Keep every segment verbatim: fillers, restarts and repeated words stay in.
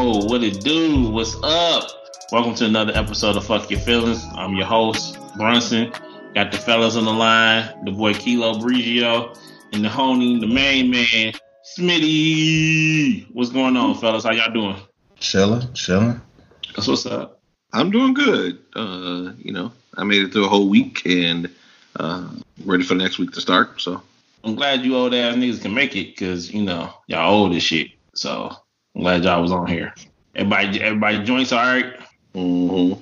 Yo, what it do? What's up? Welcome to another episode of Fuck Your Feelings. I'm your host, Brunson. Got the fellas on the line, the boy Kilo Brigio, and the homie, the main man, Smitty. What's going on, fellas? How y'all doing? Chilling, chilling. That's what's up. I'm doing good. Uh, you know, I made it through a whole week and uh, ready for next week to start. So I'm glad you old ass niggas can make it, cause you know y'all old as shit. So I'm glad y'all was on here. Everybody, everybody joints all right. Mm-hmm.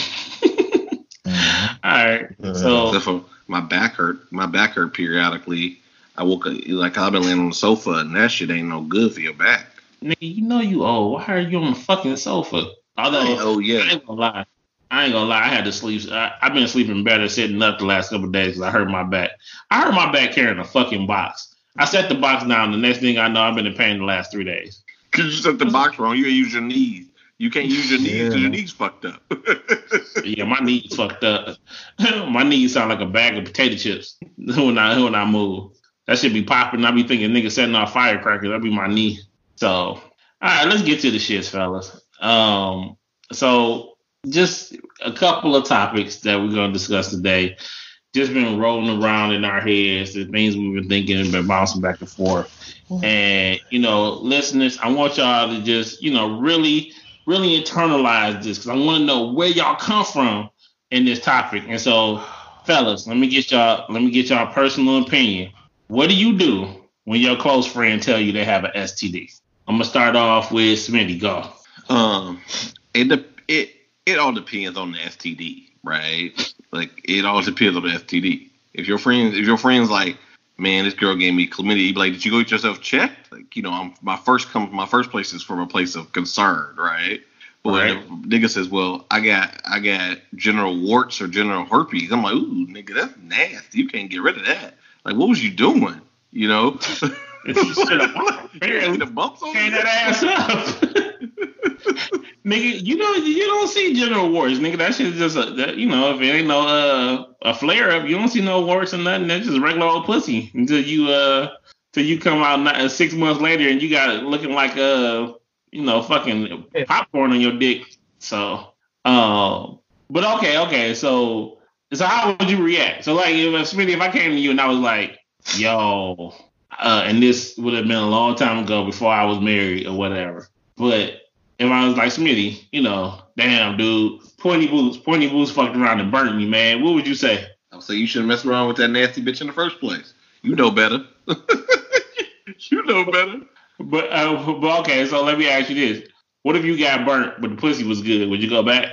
All right. So Except for my back hurt. My back hurt periodically. I woke up like I've been laying on the sofa, and that shit ain't no good for your back. Nigga, you know you old. Why are you on the fucking sofa? Although, oh yeah, I ain't gonna lie. I ain't gonna lie. I had to sleep. I, I've been sleeping better sitting up the last couple of days because I hurt my back. I hurt my back carrying a fucking box. I set the box down. The next thing I know, I've been in pain the last three days. Cause you set the box wrong. You gotta use your knees. You can't use your knees because yeah. your knees fucked up. Yeah, my knees fucked up. My knees sound like a bag of potato chips when I when I move. That should be popping. I be thinking niggas setting off firecrackers. That be my knee. So, all right, let's get to the shits, fellas. Um, so just a couple of topics that we're gonna discuss today. Just been rolling around in our heads, the things we've been thinking and been bouncing back and forth. And you know, listeners, I want y'all to just you know really. really internalize this because I want to know where y'all come from in this topic. And so, fellas, let me get y'all let me get y'all personal opinion. What do you do when your close friend tell you they have an S T D? I'm gonna start off with Smitty. Go. Um, it de- it it all depends on the S T D, right? Like it all depends on the S T D. If your friend if your friend's like, man, this girl gave me chlamydia, you be like, did you go get yourself checked? Like, you know, I'm my first come my first place is from a place of concern, right? But right. When the nigga says, well, I got I got genital warts or genital herpes, I'm like, ooh, nigga, that's nasty. You can't get rid of that. Like, what was you doing? You know? If you should have barely the bumps on that ass up. Nigga, you know you don't see genital warts, nigga. That shit is just a that, you know, if it ain't no uh a flare up, you don't see no warts or nothing. That's just regular old pussy until you uh till you come out not, uh, six months later and you got it looking like uh you know fucking popcorn on your dick. So um but okay okay so so how would you react? So like if Smitty, if I came to you and I was like, yo, uh and this would have been a long time ago before I was married or whatever, but if I was like, Smitty, you know, damn, dude, pointy boots, pointy boots fucked around and burnt me, man. What would you say? I would say you shouldn't mess around with that nasty bitch in the first place. You know better. You know better. But, uh, but okay, so let me ask you this. What if you got burnt, but the pussy was good? Would you go back?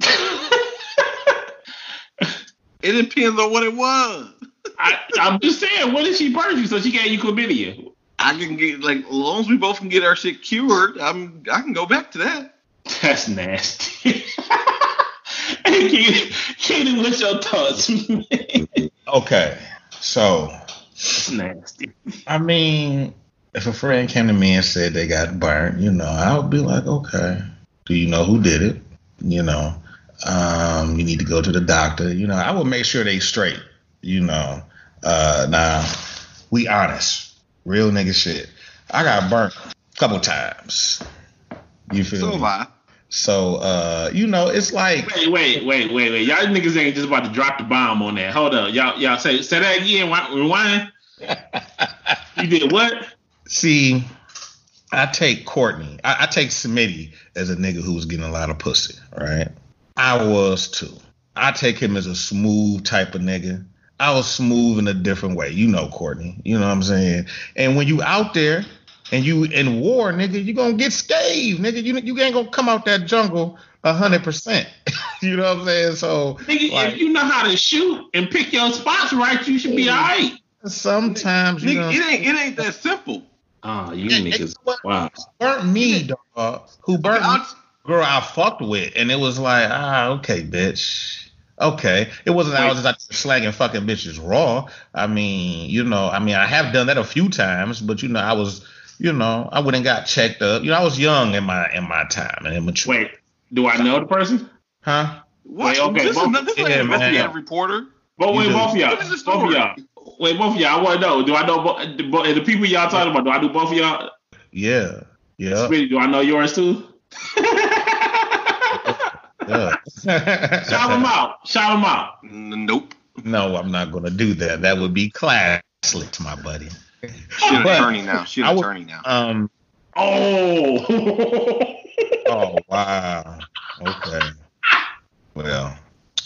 It depends on what it was. I, I'm just saying, what if she burnt you so she gave you chlamydia? I can get, like, as long as we both can get our shit cured, I'm, I can go back to that. That's nasty. Hey, Keaton, Keaton, what's your thoughts, man? Okay, so. That's nasty. I mean, if a friend came to me and said they got burnt, you know, I would be like, okay, do you know who did it? You know, um, you need to go to the doctor. You know, I would make sure they straight, you know. Uh, now, we honest. Real nigga shit. I got burnt a couple times. You feel so me? Have I. So, uh, you know, it's like. Wait, wait, wait, wait, wait. Y'all niggas ain't just about to drop the bomb on that. Hold up. Y'all, y'all say, say that again. Rewind. You did what? See, I take Courtney. I, I take Smitty as a nigga who was getting a lot of pussy, right? I was too. I take him as a smooth type of nigga. I was smooth in a different way. You know, Courtney. You know what I'm saying? And when you out there and you in war, nigga, you gonna get scathed, nigga. You you ain't gonna come out that jungle one hundred percent. You know what I'm saying? So, nigga, like, if you know how to shoot and pick your spots right, you should be all right. Sometimes, you nigga, know. It ain't, it ain't that simple. Oh, you yeah, niggas. Wow. Burnt me, dog. Who burnt okay, me? Girl I fucked with. And it was like, ah, okay, bitch. Okay. It wasn't I was just like slagging fucking bitches raw. I mean, you know, I mean, I have done that a few times, but you know, I was, you know, I went and got checked up. You know, I was young in my in my time and immature. Wait, do I know the person? Huh? What? Wait, okay. This both, is not this yeah, ain't an man. investigative reporter. But wait, both of y'all. Both of y'all. Wait, both of y'all. I want to know. Do I know bo- the people y'all talking about? Do I do both of y'all? Yeah. Yeah. Smitty, do I know yours too? Yeah. Shout him out. Shout him out. Nope. No, I'm not gonna do that. That would be classless, my buddy. She an But attorney now. She an I would- attorney now. Um. Oh. Oh wow. Okay. Well,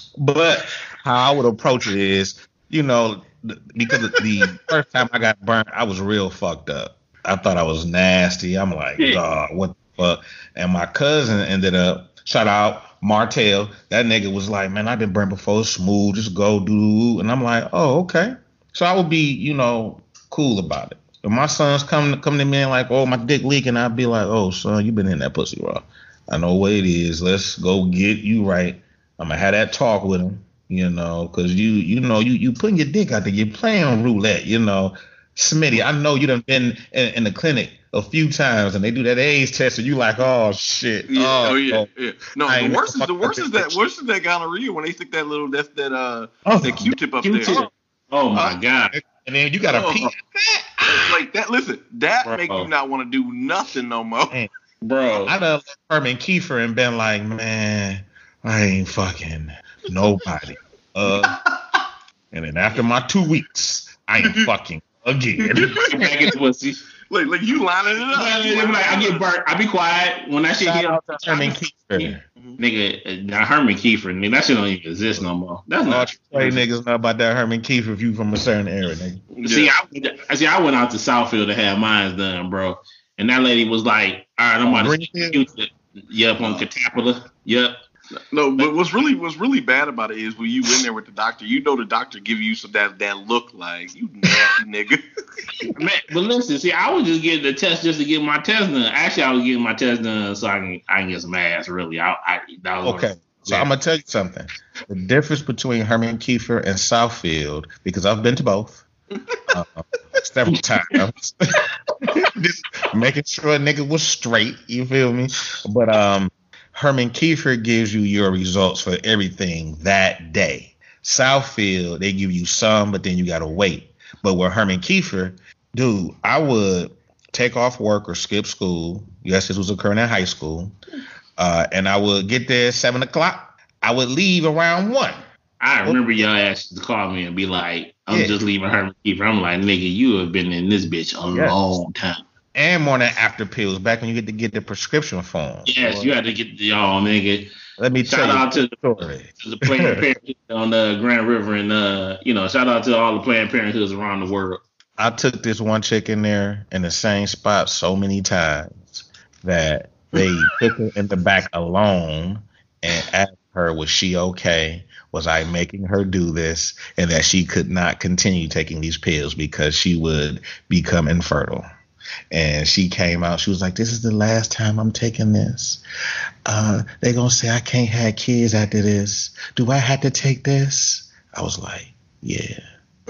but how I would approach it is, you know, th- because the first time I got burnt, I was real fucked up. I thought I was nasty. I'm like, Yeah. dog, what the fuck? And my cousin ended up, shout out Martell. That nigga was like, man, I've been burnt before. Smooth, just go do. And I'm like, oh, okay. So I would be, you know, cool about it. If my sons come come to me and like, oh, my dick leaking, I'd be like, oh, son, you been in that pussy raw. I know what it is. Let's go get you right. I'm gonna have that talk with him, you know, because you, you know, you you putting your dick out there. You're playing roulette, you know. Smitty, I know you done been in, in the clinic a few times and they do that AIDS test and you like, oh shit. Yeah, oh, oh yeah, oh. yeah. No, I the ain't worst is never the worst is fucked that with worst is that gonorrhea when they stick that little that that uh Oh, that Q-tip up Q-tip. there. Oh my Oh. God. And then you gotta Oh. pee. Like that. Listen, that Bro. make you not want to do nothing no more. Man, Bro. I done left Herman Kiefer and been like, man, I ain't fucking nobody. Uh, and then after my two weeks, I ain't fucking again. Back in pussy. Like like you lining it up. Well, they be like, I get burnt. I be quiet when that shit Shout hit. out to Herman Kiefer. Nigga, uh, Herman Kiefer, nigga, that shit don't even exist no more. That's All not you play niggas know about that Herman Kiefer if you from a certain area, nigga. Yeah. See, I, I see. I went out to Southfield to have mine done, bro. And that lady was like, "All right, I'm about to Greenfield? Q-tip." Yep, on Catapula. Yep. No, but what's really what's really bad about it is when you in there with the doctor, you know the doctor give you some that that look like you nasty nigga. Man, but listen, see, I was just getting the test just to get my test done. Actually, I was getting my test done so I can I can get some ass. Really, I, I that was Okay, so I'm gonna tell you something. The difference between Herman Kiefer and Southfield, because I've been to both uh, several times, just making sure a nigga was straight. You feel me? But um, Herman Kiefer gives you your results for everything that day. Southfield, they give you some, but then you gotta wait. But with Herman Kiefer, dude, I would take off work or skip school. Yes, this was occurring in high school. Uh, and I would get there at seven o'clock. I would leave around one. I remember your ass to call me and be like, I'm Yeah. just leaving Herman Kiefer. I'm like, nigga, you have been in this bitch a Yes. long time. And morning after pills, back when you get to get the prescription form. Yes, you had to get the all nigga. Let me Shout tell you out to the story. To the Planned Parenthood on uh, Grand River, and uh, you know, shout out to all the Planned Parenthoods around the world. I took this one chick in there in the same spot so many times that they took her in the back alone and asked her, was she okay? Was I making her do this? And that she could not continue taking these pills because she would become infertile. And she came out. She was like, this is the last time I'm taking this. Uh, they're going to say I can't have kids after this. Do I have to take this? I was like, yeah.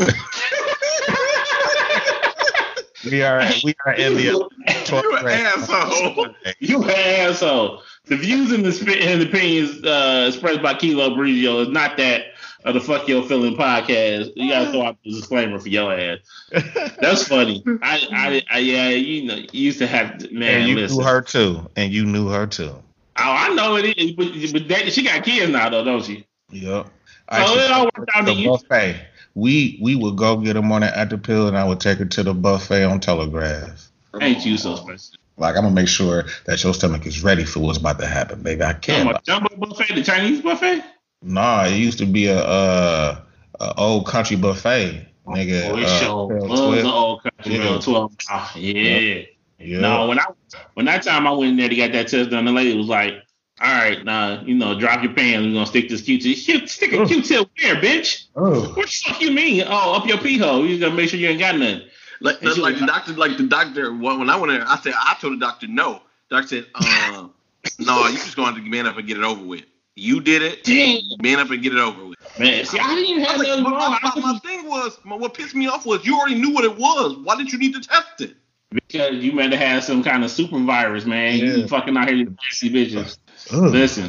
we are we are in the You an asshole. You an asshole. The views and the sp- and opinions uh, expressed by Kilo Brizio is not that of the Fuck Your Feeling podcast. You gotta throw out the disclaimer for your ass. That's funny. I, I, I yeah, you know, you used to have to, man. And you listen. knew her too. And you knew her too. Oh, I know it is, but, but that, she got kids now, though, don't she? Yep. So it all worked out to the you. buffet. We we would go get them on the after pill, and I would take her to the buffet on Telegraph. Ain't you so special? Like, I'm gonna make sure that your stomach is ready for what's about to happen, baby. I can't. Jumbo, jumbo buffet, the Chinese buffet. Nah, it used to be a, uh a old country buffet, nigga. Oh, it uh, sure twelve, was twelve. the old country Yeah. girl, twelve. Oh, yeah. Yeah. No, when I when that time I went in there to get that test done, the lady was like, "All right, now you know, drop your pants. We're gonna stick this Q-tip. Shit, stick a Ugh. Q-tip where, bitch? Oh. What the fuck you mean? Oh, up your pee hole. You gotta make sure you ain't got nothing." Like, And she like was the doctor, like the doctor. When when I went there, I said, I told the doctor no. Doctor said, uh, no, you just going to man up and get it over with. You did it. Dang. Man up and get it over with. Man, see, I didn't even I have was like, nothing but wrong. my, I my, my thing was, my, what pissed me off was you already knew what it was. Why did you need to test it? Because you might have had some kind of super virus, man. Yeah. You fucking out here, you nasty bitches. Ugh. Listen,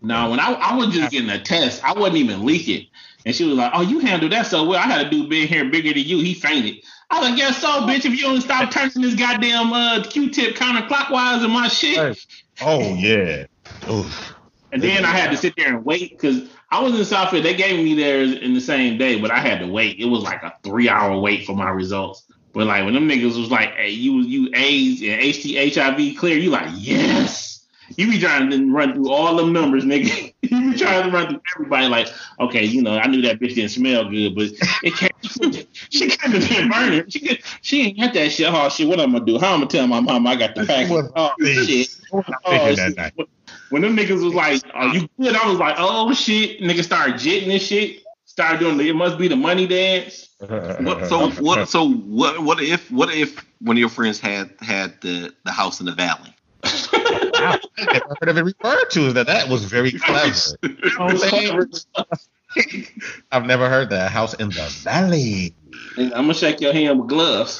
No, when I, I was just getting a test, I wasn't even leaking. And she was like, "Oh, you handled that so well. I had a dude big hair bigger than you. He fainted." I was like, "Yeah, so bitch, if you don't stop turning this goddamn uh, Q-tip counterclockwise in my shit." Oh yeah. Oof. And then I had to sit there and wait because I was in Southfield. They gave me theirs in the same day, but I had to wait. It was like a three-hour wait for my results. But like when them niggas was like, "Hey, you you AIDS and H T H I V clear," you like, yes. You be trying to run through all them numbers, nigga. You be trying to run through everybody. Like, okay, you know, I knew that bitch didn't smell good, but it can't. She can't have been burning. She could, she ain't got that shit. Oh shit, what I'm gonna do? How I'm gonna tell my mom I got the package? Oh shit. Oh, shit. When them niggas was like, "Are you good?" I was like, "Oh shit." Niggas started jitting and shit. Started doing the "it must be the money" dance. What, so what? So what? What if? What if one of your friends had had the the house in the valley? I never heard of it referred to as that. That was very clever. You know what I'm saying? I've never heard that. House in the valley. I'm gonna shake your hand with gloves.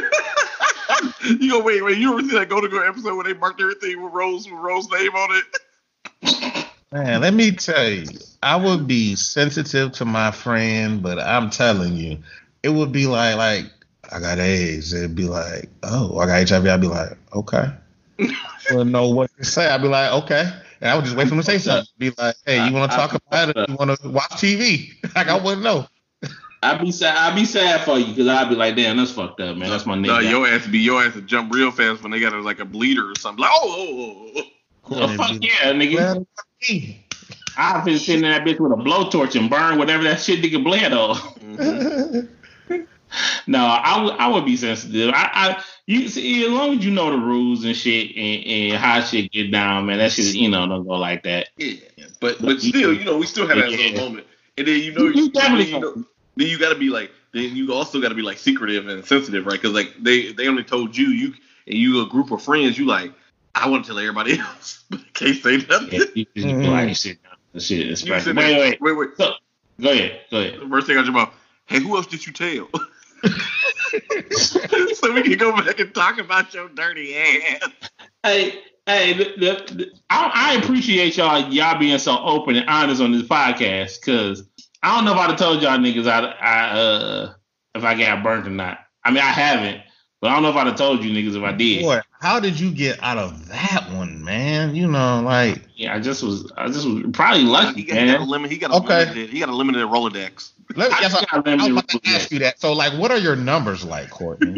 You go wait, wait. You ever see that Go to Go episode where they marked everything with Rose with Rose's name on it? Man, let me tell you, I would be sensitive to my friend, but I'm telling you, it would be like, like I got AIDS. It'd be like, oh, I got H I V. I'd be like, okay. I wouldn't know what to say. I'd be like, okay. And I would just wait for him to say something. Be like, hey, you want to talk about it? You want to watch T V? Like, I wouldn't know. I'd be sad. I'd be sad for you because I'd be like, damn, that's fucked up, man. That's my nigga. No, your ass be your ass to jump real fast when they got a, like a bleeder or something. Like, oh, oh, oh, oh. oh fuck yeah, nigga. I've been sitting in that bitch with a blowtorch and burn whatever that shit nigga bled on. Mm-hmm. No, I would I would be sensitive. I, I you see, as long as you know the rules and shit and, and how shit get down, man, that shit, you know, don't go like that. Yeah, but but still, you know, we still have that yeah. little moment, and then you know, you, you definitely you know, then you got to be like, then you also got to be like secretive and sensitive, right? Because like they they only told you, you and you a group of friends, you like, I want to tell everybody else, but I can't say nothing. Yeah, you, you mm-hmm. like shit, shit is wait, wait, wait, wait, wait. So, go ahead, go ahead. The first thing out your mouth. Hey, who else did you tell? So we can go back and talk about your dirty ass. Hey, hey, the, the, the, I, I appreciate y'all y'all being so open and honest on this podcast because I don't know if I'd have told y'all niggas I, I uh if I got burnt or not. I mean, I haven't, but I don't know if I'd have told you niggas if I did. Boy, how did you get out of that one, man? You know, like yeah, I just was, I just was probably lucky, he got, man. He got a limit. He got a okay. limited. He got a limited Rolodex. Let me, yes, I, I, I was about to ask you that. So, like, what are your numbers like, Courtney?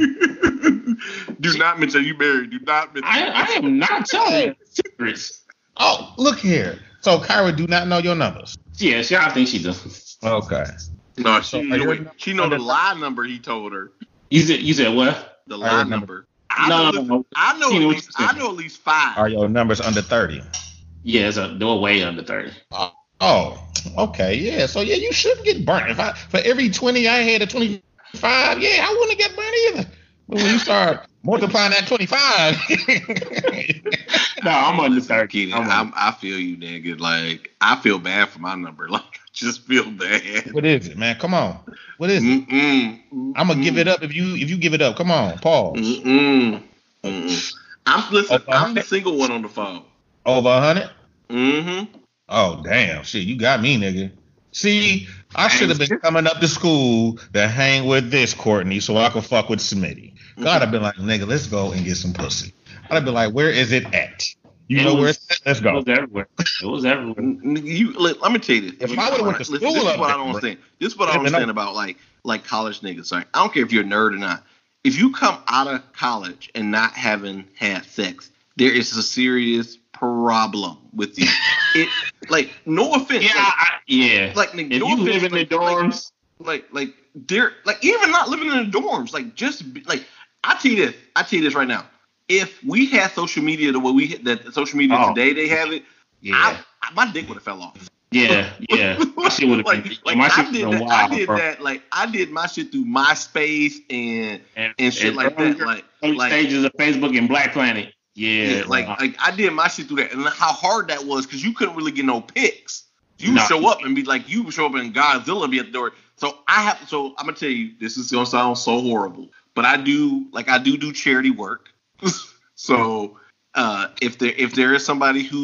Do not mention you married. Do not mention. I, I am not telling secrets. Oh, look here. So, Kyra do not know your numbers. Yeah, she, I think she does. Okay. No, she, so, know, wait, she know the lie number he told her. You said you said what? The lie number. I no, know, no, no. I know. At least, I know at least five. Are your numbers under thirty? Yeah, it's a, they're way under thirty. Uh, oh, okay, yeah. So yeah, you shouldn't get burnt. If I for every twenty I had a twenty-five, yeah, I wouldn't get burnt either. But when you start multiplying that twenty-five, no, I'm under thirty. I'm I'm, I feel you, nigga. Like I feel bad for my number. Like I just feel bad. What is it, man? Come on. What is it? Mm-mm, mm-mm. I'm gonna give it up if you if you give it up. Come on, pause. Mm-mm, mm-mm. I'm listen. I'm the single one on the phone. Over a hundred. Mm-hmm. Oh damn, shit! You got me, nigga. See, I should have been coming up to school to hang with this Courtney so I could fuck with Smitty. God, I've been like, nigga, let's go and get some pussy. I'd have been like, where is it at? You it know was, where it's at? Let's go. It was everywhere. It was everywhere. You let, let me tell you this. If I would have went to school, listen, this is what I don't understand. This is what I don't understand about like like college niggas. Like, I don't care if you're a nerd or not. If you come out of college and not having had sex, there is a serious problem with you. It like no offense. Yeah, like, I, yeah. Like if no you offense, live in like, the dorms, like like, like they're like even not living in the dorms. Like just like I tell you this. I tell you this right now. If we had social media the way we hit that social media oh. today, they have it. Yeah, I, I, my dick would have fell off. Yeah, yeah. My shit would have like, been. Like my I did that. Wild, I did bro. that. Like I did my shit through MySpace and and, and shit and like that. Like like stages of Facebook and Black Planet. Yeah, yeah like wow. like I did my shit through that, and how hard that was because you couldn't really get no pics. You would no. show up and be like, you would show up and Godzilla would be at the door. So I have. So I'm gonna tell you, this is gonna sound so horrible, but I do like I do do charity work. So uh, if there if there is somebody who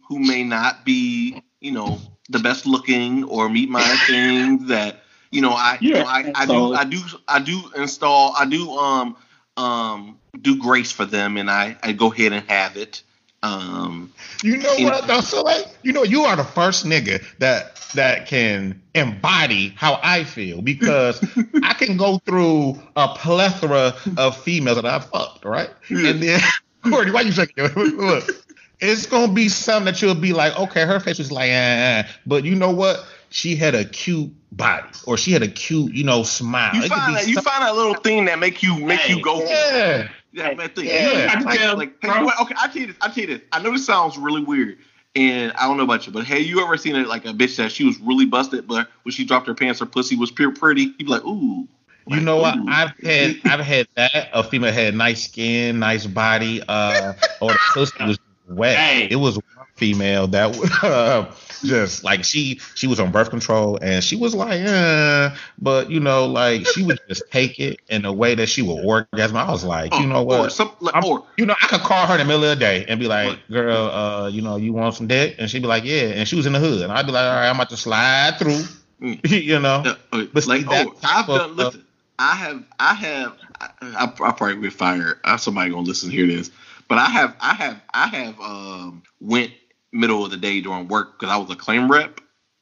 who may not be, you know, the best looking or meet my things that, you know, I, you know, I, I do, I do, I do install, I do, um, um, do grace for them, and I, I go ahead and have it. Um, you know what? Though, so like, you know, you are the first nigga that that can embody how I feel, because I can go through a plethora of females that I've fucked, right? Yeah. And then, Courtney, why you shaking? Look, it's gonna be something that you'll be like, okay, her face was like, eh, but you know what? She had a cute body, or she had a cute, you know, smile. You it find that, you find that little thing that make you make hey, you go. Yeah. Yeah, man, think. Yeah. yeah. Like, like, hey, you, okay, I tell you this. I tell you this. I know this sounds really weird, and I don't know about you, but hey, you ever seen it like a bitch that she was really busted, but when she dropped her pants, her pussy was pure pretty? You'd be like, ooh. You know what? I've had I've had that. A female had nice skin, nice body, uh, or the pussy was wet. Hey. It was one female that uh, just like she she was on birth control, and she was like, eh, but you know, like she would just take it in a way that she would orgasm. I was like, you know what? Or some, like, or, you know, I could call her in the middle of the day and be like, girl, uh, you know, you want some dick? And she'd be like, yeah. And she was in the hood, and I'd be like, all right, I'm about to slide through. Mm. you know, uh, uh, but like, oh, I've done. Of, listen, I have, I have, I, I, I probably get fired. I have somebody gonna listen to hear this, but I have, I have, I have um, went middle of the day during work because I was a claim rep,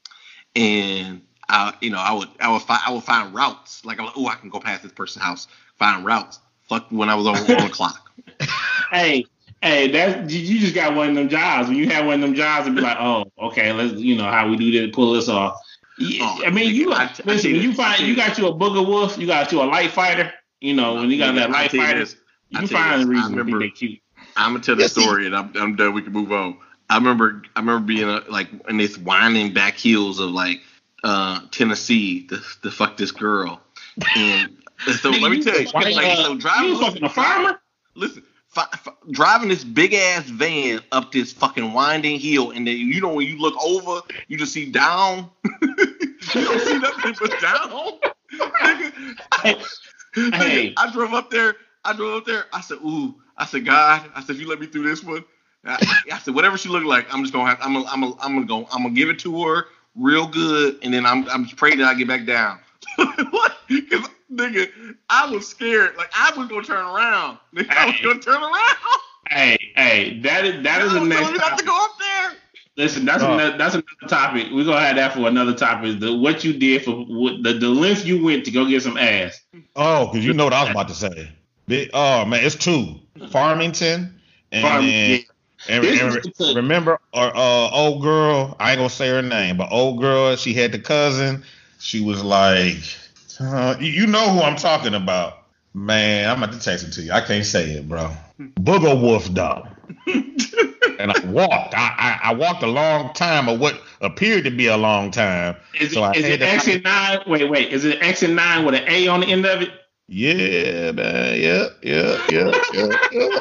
and I, you know, I would, I would, find, I would find routes. Like, I'm like, oh, I can go past this person's house, find routes. Fuck when I was on one o'clock. Hey, hey, that's you just got one of them jobs. When you have one of them jobs, and be like, oh, okay, let's, you know, how we do this, pull this off. Yeah, oh, I mean, you like, I, listen. I when you find you got you a booger wolf, you got you a light fighter. You know, when you got that light fighter, you, you can find a reason to think they cute. I'm gonna tell the story, and I'm, I'm done. We can move on. I remember, I remember being a, like in this winding back hills of like uh, Tennessee to, to fuck this girl, and so let me tell you, like, like so driving, you fucking a farmer. Listen, fi- fi- driving this big ass van up this fucking winding hill, and then you know when you look over, you just see down. You don't see nothing but down. Hey, hey. I drove up there. I drove up there. I said, "Ooh." I said, "God." I said, "If you let me through this one." I, I said, "Whatever she looked like, I'm just gonna have. I'm gonna. I'm gonna. I'm gonna go. I'm gonna give it to her real good, and then I'm. I'm just praying that I get back down." What? Because nigga, I was scared. Like I was gonna turn around. Nigga, I was gonna turn around. Hey, hey, that is that is the next. You have to go up there. Listen, that's oh. another, that's another topic. We're gonna have that for another topic. The what you did for what, the the length you went to go get some ass. Oh, because you know what I was about to say. Big, oh man, it's two. Farmington and, Farmington. and, and, and remember our uh, old girl. I ain't gonna say her name, but old girl. She had the cousin. She was like, uh, you know who I'm talking about, man. I'm about to text it to you. I can't say it, bro. Booger Wolf dog. And I walked. I, I I walked a long time, or what appeared to be a long time. Is it, so is it X and nine? Wait, wait. Is it X and nine with an A on the end of it? Yeah, man. Yeah, yeah, yeah, yeah.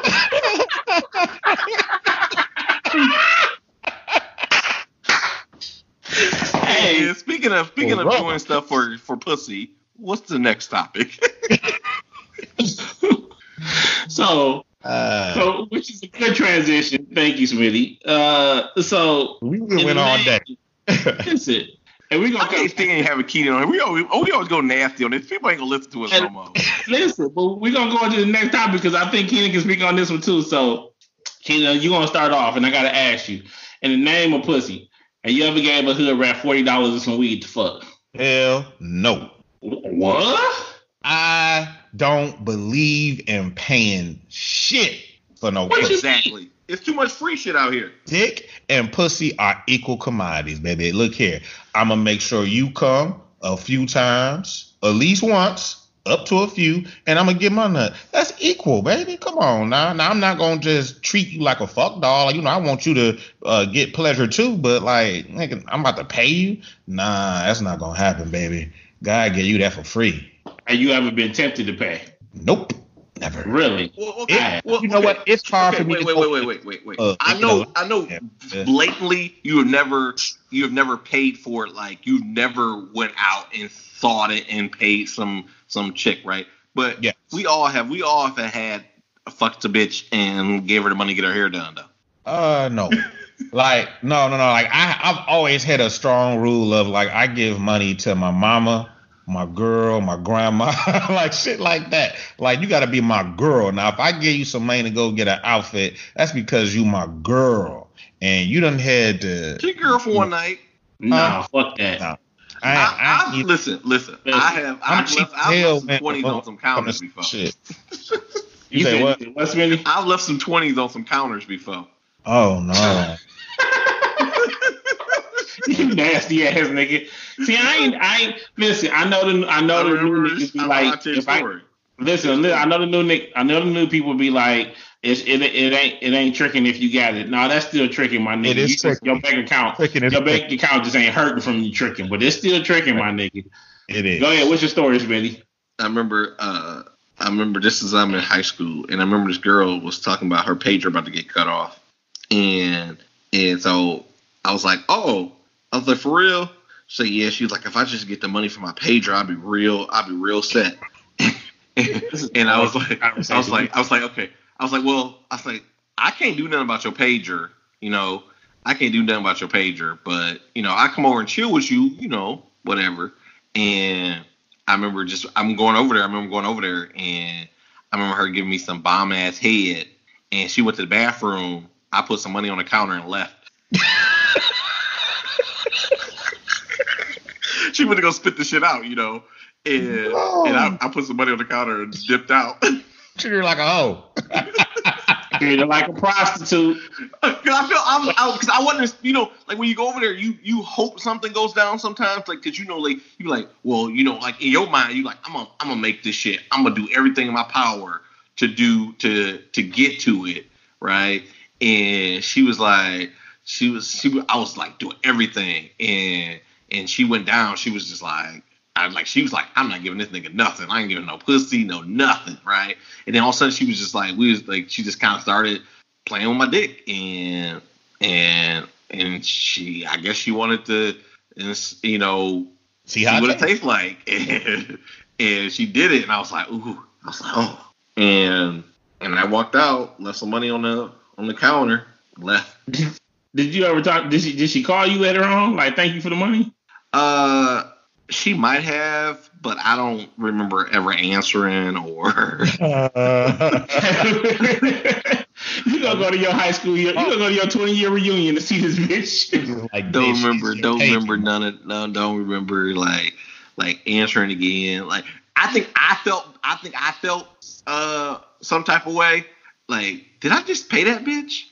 yeah. Hey, speaking of speaking oh, of doing stuff for for pussy, what's the next topic? so. Uh, so, which is a good transition. Thank you, Smitty. Uh, so we went all day. That's it. And we gonna I can't think ain't have a key on it. We always, oh, we always go nasty on this. People ain't gonna listen to us and, no more. Listen, but we're gonna go into the next topic because I think Keenan can speak on this one too. So, Keenan, you're gonna start off, and I gotta ask you, in the name of pussy, have you ever gave a hood rat forty dollars and some weed to fuck? Hell no. What? I don't believe in paying shit for no pussy. Exactly. It's too much free shit out here. Dick and pussy are equal commodities, baby. Look here. I'm going to make sure you come a few times, at least once, up to a few, and I'm going to get my nut. That's equal, baby. Come on now. Now, I'm not going to just treat you like a fuck doll. You know, I want you to uh, get pleasure too, but like, nigga, I'm about to pay you? Nah, that's not going to happen, baby. God gave you that for free. Have you ever been tempted to pay? Nope, never. Really? Well, okay. It, well, you know okay. what? It's hard okay, for me. Wait, to wait, wait, wait, wait, wait, wait. Uh, I know, know, I know. Yeah. Blatantly, you have never, you have never paid for it. Like you never went out and thought it and paid some some chick, right? But yes. we all have, we all have had a fucked a bitch and gave her the money to get her hair done, though. Uh, no. Like, no, no, no. Like, I, I've always had a strong rule of like, I give money to my mama, my girl, my grandma, like shit like that. Like, you got to be my girl. Now, if I give you some money to go get an outfit, that's because you my girl, and you done had to. Your girl for one night. Nah, fuck that. Nah. I, I, I, I, I, listen, listen. I have I'm I've cheap left, as I've hell, left some man, twenties on some counters from before. Shit. You, You say said, what? What's really? I've left some twenties on some counters before. Oh no. You nasty ass nigga. See, I ain't, I ain't. Listen, I know the, I know I the new remember niggas this- be I- like, I'll tell you if a I story. listen, li- I know the new nick, I know the new people be like, it's, it, it ain't, it ain't tricking if you got it. No, that's still tricking, my nigga. It is You just, your tricking. bank account, Tricking is your bank account just ain't hurting from you tricking, but it's still tricking, my nigga. It is. Go ahead, what's your story, Smitty? I remember, uh, I remember this is I'm in high school, and I remember this girl was talking about her pager about to get cut off, and and so I was like, oh, I was like, for real? So yeah, she was like, if I just get the money for my pager, I'll be real, I'll be real set. And I was like, I was like, I was like, okay, I was like, well, I was like, I can't do nothing about your pager, you know, I can't do nothing about your pager, but you know, I come over and chill with you, you know, whatever, and. I remember just I'm going over there. I remember going over there, and I remember her giving me some bomb ass head. And she went to the bathroom. I put some money on the counter and left. She went to go spit the shit out, you know. And Oh. and I, I put some money on the counter and dipped out. Treat her like a hoe. Treat her like a prostitute. Cause I feel I'm because I, I wasn't, you know, like when you go over there, you you hope something goes down sometimes, like because you know, like you like, well, you know, like in your mind, you like, I'm gonna I'm gonna make this shit. I'm gonna do everything in my power to do to to get to it, right? And she was like, she was she was, I was like doing everything, and and she went down. She was just like. I was like, she was like, I'm not giving this nigga nothing. I ain't giving no pussy, no nothing, right? And then all of a sudden, she was just like, we was like, she just kind of started playing with my dick, and and and she, I guess she wanted to, you know, See see how what it it tastes like, and, and she did it, and I was like, ooh, I was like, oh, and and I walked out, left some money on the on the counter, left. Did you ever talk? Did she did she call you later on? Like, thank you for the money? Uh. She might have, but I don't remember ever answering or. Uh, You gonna go to your high school? You gonna go to your twenty year reunion to see this bitch? like, Don't bitch, remember. you're Don't taking remember it. none of. No, don't remember like like answering again. Like I think I felt. I think I felt uh some type of way. Like did I just pay that bitch?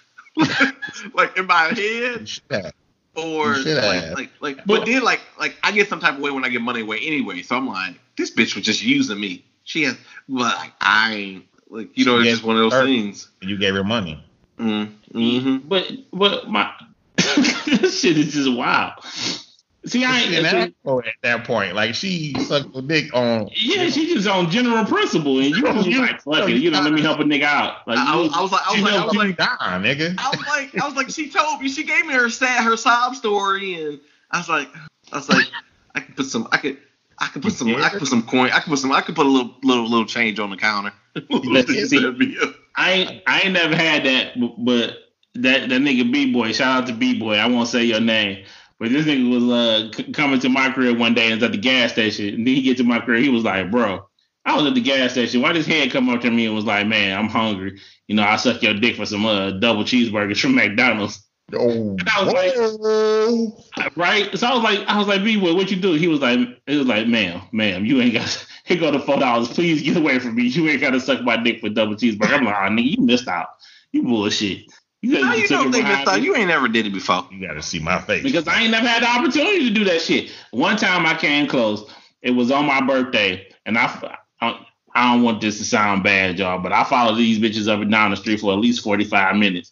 Like in my head. Yeah. Or You should like, have. like, like, but then like, like I get some type of way when I give money away anyway. So I'm like, this bitch was just using me. She has, well, like, I ain't, like, you know, it's She just one of those her- things. You gave her money. Mm, mm-hmm. But but my this shit is just wild. See, I She an ain't. asshole at that point. Like she sucked the dick on. Yeah, she just on general principle, and you just You- like fuck it. You know, let me help a nigga out. Like I, you- was, I was like, I was she like, I helped was you. like, Nah, nigga. I was like, I was like, she told me, she gave me her sad, her sob story, and I was like, I was like, I could put some, I could, I could put some, I could put some coin, I could put some, I could put a little, little, little change on the counter. Let's see. I ain't, I ain't never had that, but that that nigga B boy, shout out to B boy. I won't say your name, but this nigga was uh c- coming to my crib one day and was at the gas station. And then he get to my crib, he was like, "Bro, I was at the gas station. Why this head come up to me and was like, man, I'm hungry. You know, I suck your dick for some uh, double cheeseburgers from McDonald's." Oh, And I was like, right? So I was like, I was like, B boy, what you do? He was like, he was like, ma'am, ma'am, you ain't got. Here go the four dollars. Please get away from me. You ain't got to suck my dick for double cheeseburger. I'm like, oh, nigga, you missed out. You bullshit. You, How you took know it they behind missed out? me. You ain't never did it before. You gotta see my face. Because I ain't never had the opportunity to do that shit. One time I came close. It was on my birthday, and I, I, I don't want this to sound bad, y'all, but I followed these bitches up and down the street for at least forty-five minutes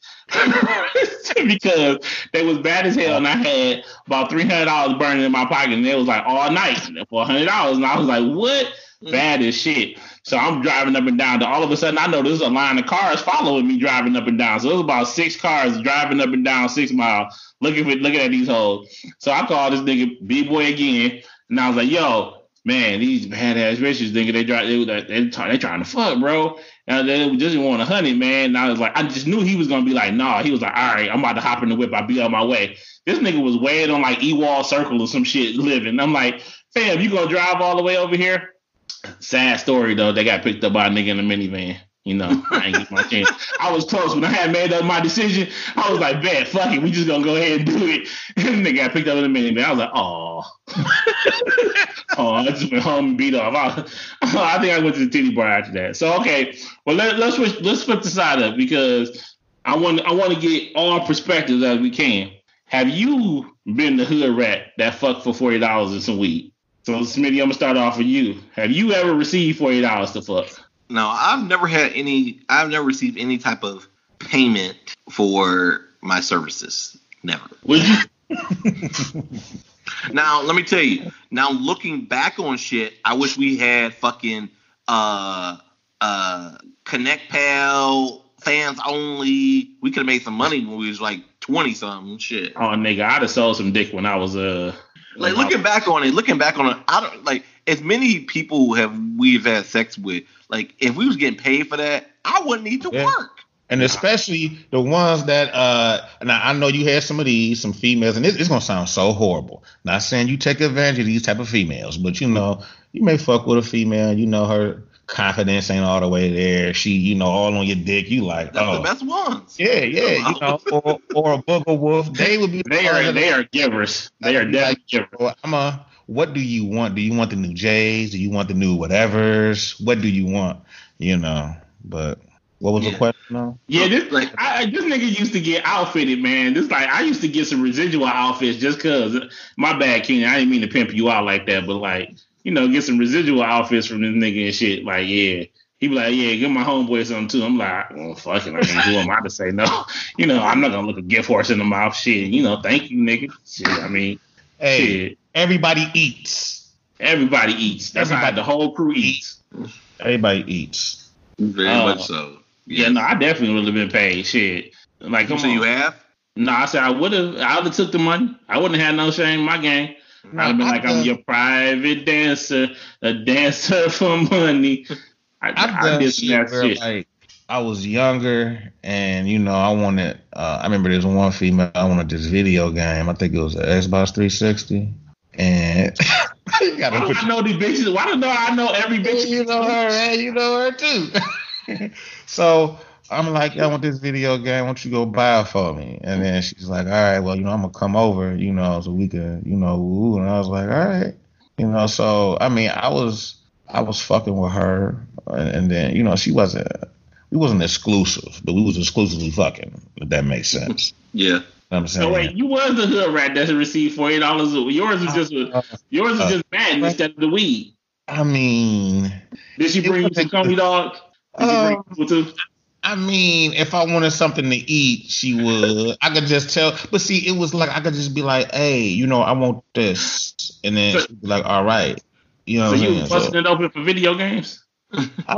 because they was bad as hell, and I had about three hundred dollars burning in my pocket, and it was like all night for one hundred dollars, and I was like, what? Bad as shit. So I'm driving up and down. To all of a sudden, I know there's a line of cars following me driving up and down. So it was about six cars driving up and down six miles, looking for looking at these hoes. So I called this nigga B boy again, and I was like, "Yo, man, these badass bitches thinking they try they they, they, they trying to fuck, bro. And they just want a hundred, man. And I was like, I just knew he was gonna be like, nah. He was like, all right, I'm about to hop in the whip. I'll be on my way. This nigga was weighing on like Ewald Circle or some shit living. I'm like, fam, you gonna drive all the way over here? Sad story though. They got picked up by a nigga in a minivan. You know, I ain't get my chance. I was close when I had made up my decision. I was like, "Bet, fuck it, we just gonna go ahead and do it." And they got picked up in a minute. I was like, "Oh, oh!" I just went home and beat off. I, I think I went to the titty bar after that. So okay, well let, let's switch, let's flip the side up because I want I want to get all perspectives as we can. Have you been the hood rat that fucked for forty dollars and some weed? So Smitty, I'm gonna start off with you. Have you ever received forty dollars to fuck? No, I've never had any. I've never received any type of payment for my services. Never. Would you? Now, let me tell you. Now, looking back on shit, I wish we had fucking uh uh Connect Pal fans only. We could have made some money when we was like twenty something shit. Oh nigga, I'd have sold some dick when I was uh. Like looking back on it, looking back on it, I don't like as many people have we've had sex with. Like if we was getting paid for that, I wouldn't need to yeah. work. And especially the ones that uh, now I know you had some of these, some females, and it, it's gonna sound so horrible. Not saying you take advantage of these type of females, but you know you may fuck with a female, you know her confidence ain't all the way there. She, you know, all on your dick. You like, that's oh, the best ones. Yeah, yeah, you know, or, or a booger wolf. They would be. They are. They are givers. They are definitely like, givers. Well, I'm a. What do you want? Do you want the new J's? Do you want the new whatevers? What do you want? You know, but. What was yeah. the question now? Yeah, this like I, this nigga used to get outfitted, man. This like I used to get some residual outfits just cause my bad, King. I didn't mean to pimp you out like that, but like you know, get some residual outfits from this nigga and shit. Like yeah, he be like, yeah, give my homeboy something too. I'm like, well, fucking, I mean, who am I to say no? You know, I'm not gonna look a gift horse in the mouth. Shit, you know, thank you, nigga. Shit, I mean, hey, shit. Everybody eats. Everybody eats. That's everybody how the whole crew eats. Everybody eats. Very uh, much so. Yeah, no, I definitely would have been paid. Shit, like, come so on. You have? No, I said I would have. I would have took the money. I wouldn't have had no shame in my game. No, I'd have been like, done, I'm your private dancer, a dancer for money. I, I've I did shit, shit. Like, I was younger, and you know, I wanted. Uh, I remember there's one female. I wanted this video game. I think it was an Xbox three sixty, and. you gotta Why do I know these bitches? Why do I know every bitch? You know her, man. You know her too. So I'm like, I want this video game. Why don't you go buy it for me? And then she's like, all right, well, you know, I'm gonna come over, you know, so we can, you know, woo. And I was like, all right, you know. So I mean, I was, I was fucking with her, and, and then, you know, she wasn't, we wasn't exclusive, but we was exclusively fucking. If that makes sense. Yeah. You know what I'm saying. So wait, you was the hood rat that received forty dollars. Yours was just, uh, yours was uh, just bad uh, instead of the weed. I mean, did she bring you some Coney dog? Uh, I mean, if I wanted something to eat, she would. I could just tell. But see, it was like I could just be like, "Hey, you know, I want this," and then so, she'd be like, "All right." You know, so what you I mean? was busting so, it open for video games? I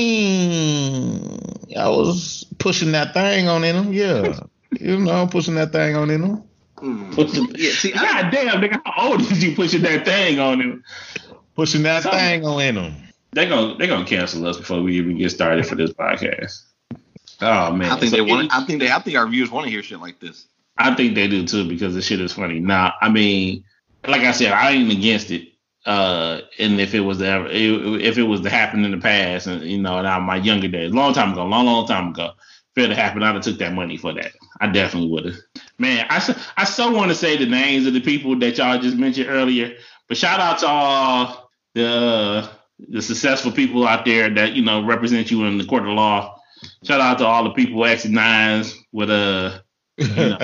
mean, I was pushing that thing on in them. Yeah, you know, pushing that thing on in them. Mm. Yeah, see, God damn, nigga, how old is you pushing that thing on him? Pushing that so, thing on in them. They're gonna they're gonna cancel us before we even get started for this podcast. Oh man, I think so they want. I think they. I think our viewers want to hear shit like this. I think they do too because the shit is funny. Now, I mean, like I said, I ain't against it. Uh, and if it was ever, if it was to happen in the past, and you know, now my younger days, long time ago, long long time ago, if it had happened, I'd have took that money for that. I definitely would have. Man, I so, I so want to say the names of the people that y'all just mentioned earlier, but shout out to all the. the successful people out there that, you know, represent you in the court of law. Shout out to all the people X nines with a, uh, you know.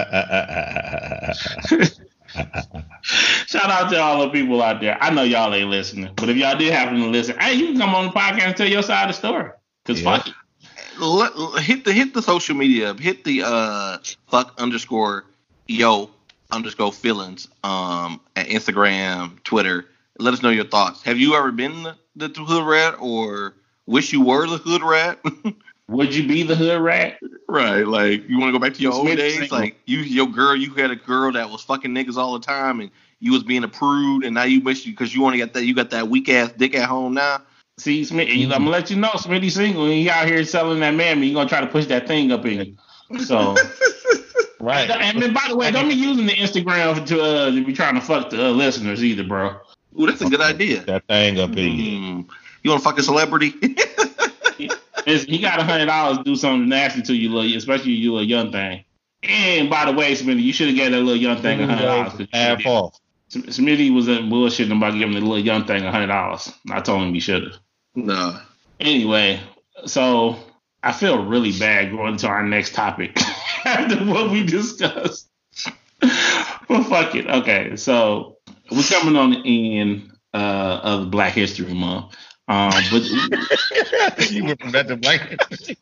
Shout out to all the people out there. I know y'all ain't listening, but if y'all did happen to listen, hey, you can come on the podcast and tell your side of the story. Cause yeah. fuck it. Let, hit the hit the social media, hit the uh fuck underscore yo underscore feelings um at Instagram, Twitter. Let us know your thoughts. Have you ever been the, the hood rat or wish you were the hood rat? Would you be the hood rat? Right, like you want to go back to your old Smitty days, single. like you, your girl, you had a girl that was fucking niggas all the time, and you was being a prude, and now you wish you because you only got that, you got that weak ass dick at home now. See, Smith, I'm gonna let you know, Smitty single, and he out here selling that mammy. You gonna try to push that thing up in you. So, Right. And then, by the way, don't be using the Instagram to, uh, to be trying to fuck the uh, listeners either, bro. Ooh, that's a good idea. That thing up in you. Mm. You want to fuck a celebrity? It's, he got a hundred dollars to do something nasty to you, little, especially you, little young thing. And by the way, Smitty, you should have gave that little young thing a hundred dollars. Half off. Smitty was uh, bullshitting about giving the little young thing a hundred dollars. I told him he should have. No. Anyway, so I feel really bad going to our next topic after what we discussed. Well, fuck it. Okay, so we're coming on the end uh, of Black History Month. Um, but You went from that to Black History.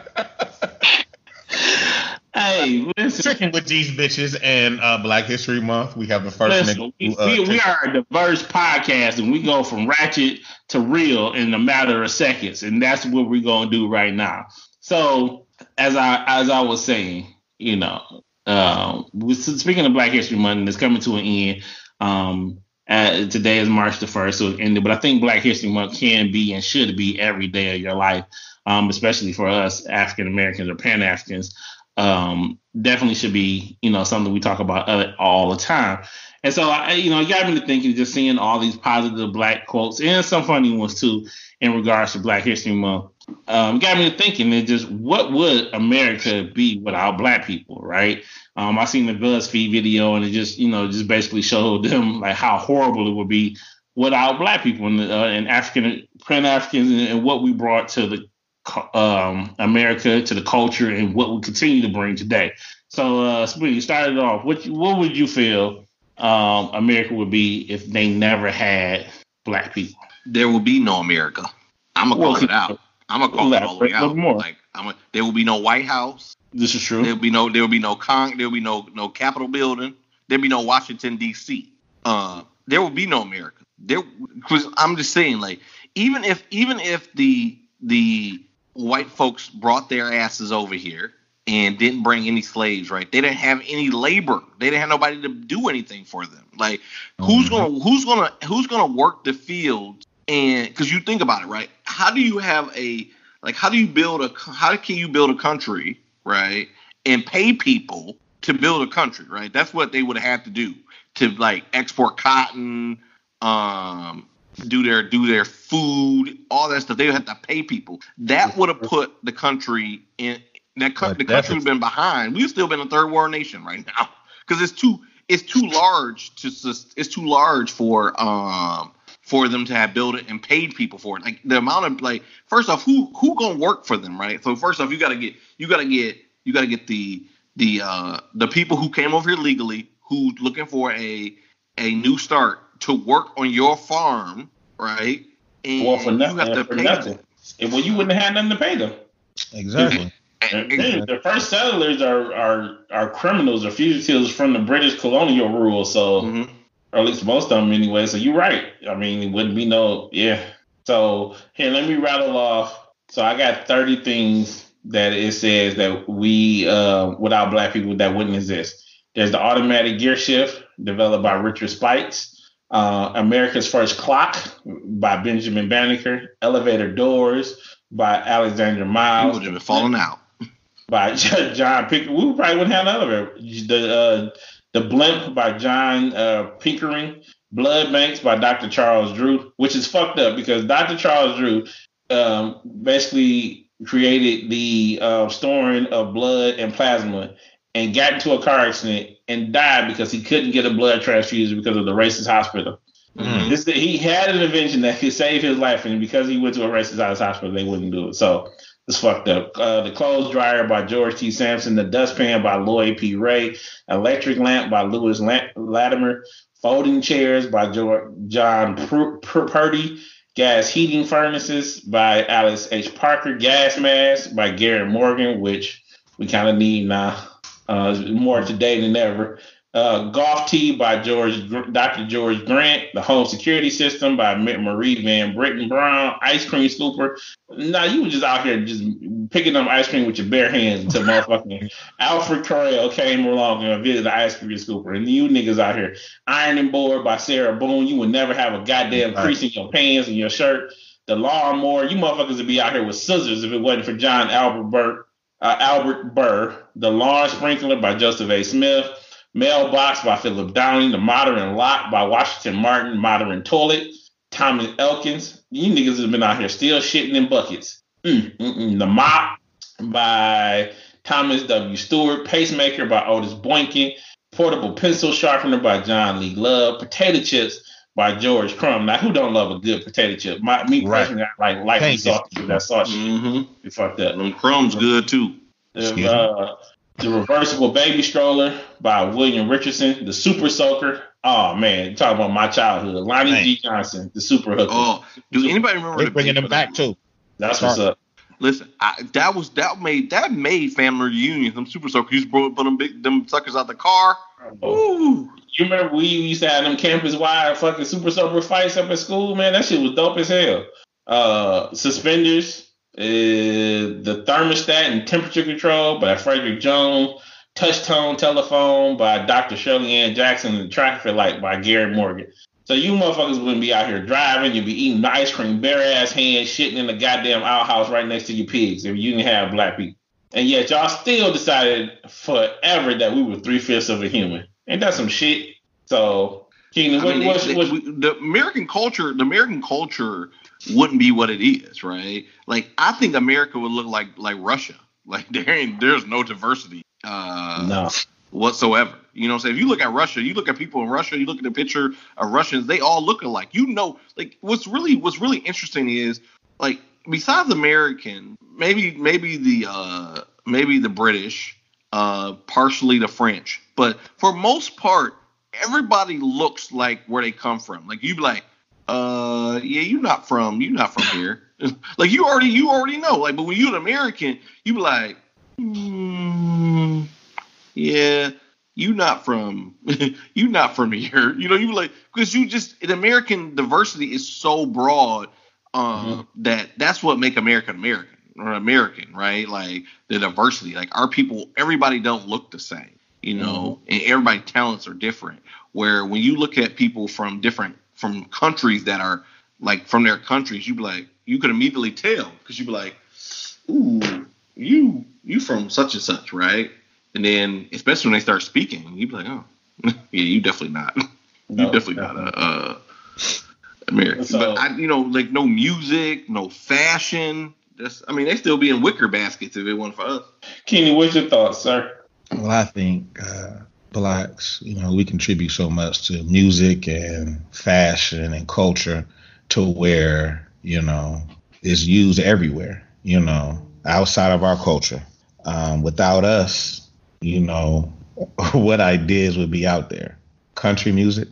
hey, listen, Sticking with these bitches and uh, Black History Month, we have the first listen nigga. we, who, uh, we, we takes- are a diverse podcast, and we go from ratchet to real in a matter of seconds, and that's what we're gonna do right now. So, as I as I was saying, you know, uh, speaking of Black History Month, it's coming to an end. Um, uh, today is March the first, so it ended. But I think Black History Month can be and should be every day of your life, um, especially for us African Americans or Pan Africans. Um, definitely should be, you know, something we talk about uh, all the time. And so, I, you know, it got me to thinking, just seeing all these positive Black quotes and some funny ones too in regards to Black History Month. Um, got me to thinking that just what would America be without Black people, right? Um, I seen the BuzzFeed video, and it just, you know, just basically showed them like how horrible it would be without Black people and, uh, and African Pan Africans and, and what we brought to the um, America, to the culture, and what we continue to bring today. So, uh, Smitty, started off. What what would you feel um, America would be if they never had Black people? There will be no America. I'm gonna call Well, it out. I'm gonna call it all the way elaborate a little out. more. Like I'm a, there will be no White House. This is true. There'll be no there'll be no con there'll be no no Capitol building. There'll be no Washington D C. Uh, there will be no America. There, because I'm just saying, like even if even if the the white folks brought their asses over here and didn't bring any slaves, right? They didn't have any labor. They didn't have nobody to do anything for them. Like who's gonna who's gonna who's gonna work the fields? And because you think about it, right? How do you have a like how do you build a how can you build a country, right? And pay people to build a country, right? That's what they would have had to do to like export cotton, um, do their do their food, all that stuff. They would have to pay people. That would have put the country in that co- But the country would have been behind. We've still been a third world nation right now because it's too it's too large to sus- it's too large for um for them to have built it and paid people for it. Like the amount of like first off, who who gonna work for them, right? So first off, you gotta get you gotta get you gotta get the the uh the people who came over here legally, who's looking for a a new start to work on your farm, right? And Well, for nothing. you have to For pay nothing. them. And, well, you wouldn't have had nothing to pay them. Exactly. And, and the first settlers are, are are criminals or fugitives from the British colonial rule. So, Mhm. or at least most of them anyway. So you're right. I mean, it wouldn't be no, yeah. So here, let me rattle off. So I got thirty things that it says that we, uh, without Black people, that wouldn't exist. There's the automatic gear shift developed by Richard Spikes. Uh, America's First Clock by Benjamin Banneker. Elevator Doors by Alexander You Miles. would have been falling out. By John Pickering. We probably wouldn't have none of it. The uh, the Blimp by John uh, Pickering. Blood Banks by Doctor Charles Drew, which is fucked up because Doctor Charles Drew um, basically created the uh, storing of blood and plasma and got into a car accident and died because he couldn't get a blood transfusion because of the racist hospital. Mhm. This, he had an invention that could save his life, and because he went to a racist hospital, they wouldn't do it. So it's fucked up. Uh, the Clothes Dryer by George T. Sampson. The Dustpan by Lloyd P. Ray. Electric Lamp by Louis Latimer. Folding Chairs by George, John Pr- Pr- Purdy. Gas Heating Furnaces by Alice H. Parker. Gas Masks by Garrett Morgan, which we kind of need now. Uh, more today than ever. Uh, Golf Tee by George, Doctor George Grant. The Home Security System by Marie Van Britton Brown. Ice Cream Scooper. Now you were just out here just picking up ice cream with your bare hands until motherfucking Alfred Correll came along and visited the ice cream scooper. And you niggas out here ironing board by Sarah Boone. You would never have a goddamn Right. crease in your pants and your shirt. The lawnmower, you motherfuckers would be out here with scissors if it wasn't for John Albert Burr. Uh, Albert Burr. The Lawn Sprinkler by Joseph A. Smith. Mailbox by Philip Downing. The Modern Lock by Washington Martin. Modern Toilet. Thomas Elkins. You niggas have been out here still shitting in buckets. Mm, mm, mm. The Mop by Thomas W. Stewart. Pacemaker by Otis Boykin. Portable Pencil Sharpener by John Lee Love. Potato Chips by George Crumb. Now, who don't love a good potato chip? My, me Right. personally, I like lightly Thank you. salty with that sauce. Mm-hmm. You fucked up. Them crumbs good too. Excuse The, uh, the Reversible Baby Stroller by William Richardson. The Super Soaker. Oh, man. You talking about my childhood. Lonnie Thank G. Johnson. The Super Hooker. Oh, do anybody remember They're the bringing them paper back that- too. That's what's up. Listen, I, that was that made that made family reunions. Them super soakers used to put them big them suckers out the car. Ooh. You remember we used to have them campus-wide fucking Super Soaker fights up at school, man? That shit was dope as hell. Uh, Suspenders, uh, the Thermostat and Temperature Control by Frederick Jones, Touch Tone Telephone by Doctor Shirley Ann Jackson, and Traffic Light by Gary Morgan. So you motherfuckers wouldn't be out here driving, you'd be eating the ice cream, bare-ass hands, shitting in the goddamn outhouse right next to your pigs if you didn't have black people. And yet y'all still decided forever that we were three-fifths of a human. Ain't that some shit? So, Keenan, I what, mean, what's, they- what's, we- the American culture, the American culture wouldn't be what it is, right? Like, I think America would look like like Russia. Like, there ain't, there's no diversity uh, no. whatsoever. You know what I'm saying? If you look at Russia, you look at people in Russia, you look at a picture of Russians, they all look alike. You know, like, what's really what's really interesting is, like, besides American, maybe maybe the uh, maybe the British, uh, partially the French, but for most part, everybody looks like where they come from. Like, you be like, uh, yeah, you're not from, you're not from here. Like, you already, you already know. Like, but when you're an American, you be like, hmm, yeah, you not from, you not from here. You know, you be like, because you just, in American diversity is so broad, um, mm-hmm. that that's what make America American or American, right? Like, the diversity. Like, our people, everybody don't look the same, you know, mm-hmm. and everybody's talents are different. Where when you look at people from different, from countries that are like from their countries, you be like, you could immediately tell because you be like, ooh, you you from such and such, right? And then especially when they start speaking, you be like, oh, yeah, you definitely not, No, you definitely no. not a uh, American. So- but I, you know, like no music, no fashion. Just, I mean, they still be in wicker baskets if it wasn't for us. Keenan, what's your thoughts, sir? Well, I think uh, blacks, you know, we contribute so much to music and fashion and culture to where, you know, it's used everywhere, you know, outside of our culture. Um, without us, you know, what ideas would be out there? Country music?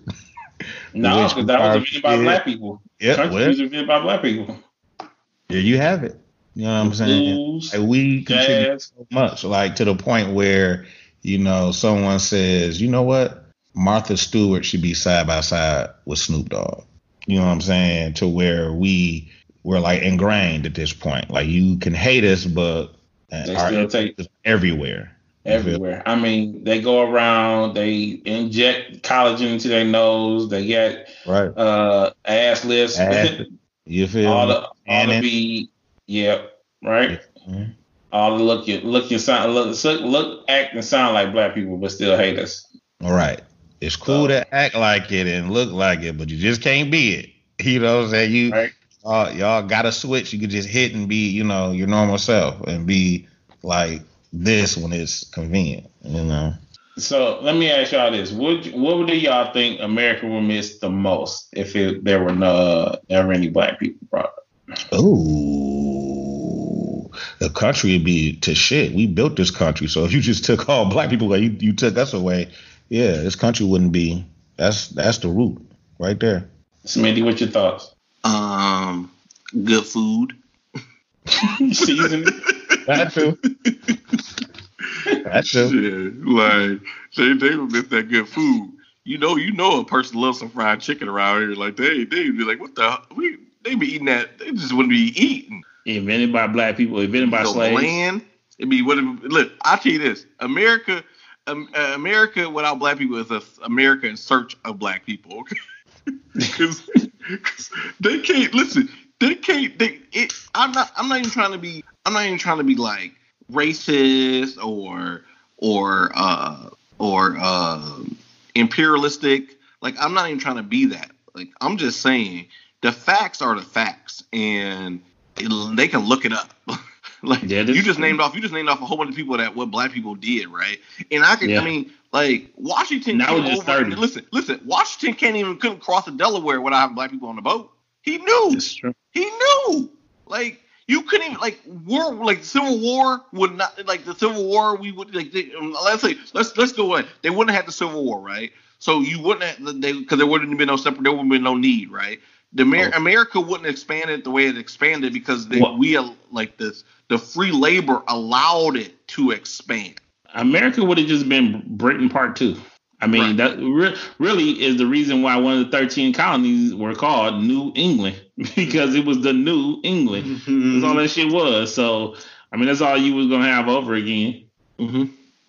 No, Which because that was our invented by kid- black people. Yep, Country well- music invented by black people. There you have it. You know what I'm saying? Blues, Like, we contribute jazz. so much, like to the point where, you know, someone says, you know what? Martha Stewart should be side by side with Snoop Dogg. You know what I'm saying? To where we we're like ingrained at this point. Like, you can hate us, but They our still take- influence is everywhere. You feel- Everywhere. I mean, they go around, they inject collagen into their nose, they get Right. uh, ass lifts, Ass- You feel all me? the all And the it- be, yep, right. Mhm. All the look, look, and sound, look, look, act, and sound like black people, but still hate us. All right. It's cool So- to act like it and look like it, but you just can't be it. You know what I'm saying? You Right. uh, y'all got a switch. You could just hit and be, you know, your normal self and be like this when it's convenient. You know. So let me ask y'all this: What what do y'all think America will miss the most if it, there were no never any black people brought up? Ooh, the country would be to shit. We built this country, so if you just took all black people away, you, you took us away. Yeah, this country wouldn't be. That's that's the root right there. Smitty, what's your thoughts? Um, good food. Seasoning. That's true. That's true. Shit, like they they don't miss that good food. You know, you know a person loves some fried chicken around here. Like they they be like, what the we they be eating that? They just wouldn't be eating. invented by black people, invented by so slaves. Land, it'd be what? It, look, I'll tell you this: America, um, uh, America without black people is a America in search of black people. Okay, because they can't listen. They can't. They. It, I'm not. I'm not even trying to be. I'm not even trying to be like racist or or uh or uh imperialistic. Like I'm not even trying to be that. Like I'm just saying the facts are the facts, and it, they can look it up. Like yeah, you just true. named off. You just named off a whole bunch of people that what black people did, right? And I can. Yeah. I mean, like Washington. Now we're just over, listen, listen. Washington can't even couldn't cross the Delaware without having black people on the boat. He knew. That's true. He knew. Like you couldn't even like war like Civil War would not like the Civil War we would like they, let's say let's let's go away. They wouldn't have had the Civil War, right? So you wouldn't have they because there wouldn't have been no separate there wouldn't have been no need, right? The Amer- oh. America wouldn't have expanded the way it expanded because they, we like this the free labor allowed it to expand. America would have just been Britain Part Two. I mean, right. that re- really is the reason why one of the thirteen colonies were called New England because it was the New England. Mm-hmm. That's all that shit was. So, I mean, that's all you was gonna have over again. Mm-hmm.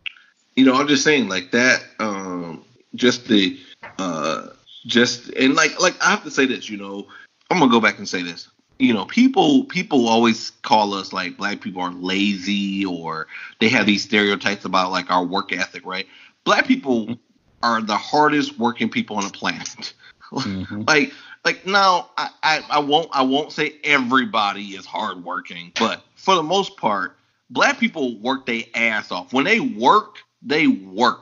You know, I'm just saying like that. Um, just the, uh, just and like, like I have to say this. You know, I'm gonna go back and say this. You know, people people always call us like black people are lazy or they have these stereotypes about like our work ethic, right? Black people are the hardest working people on the planet. Mm-hmm. like, like now, I, I, I won't, I won't say everybody is hardworking, but for the most part, black people work their ass off. When they work, they work.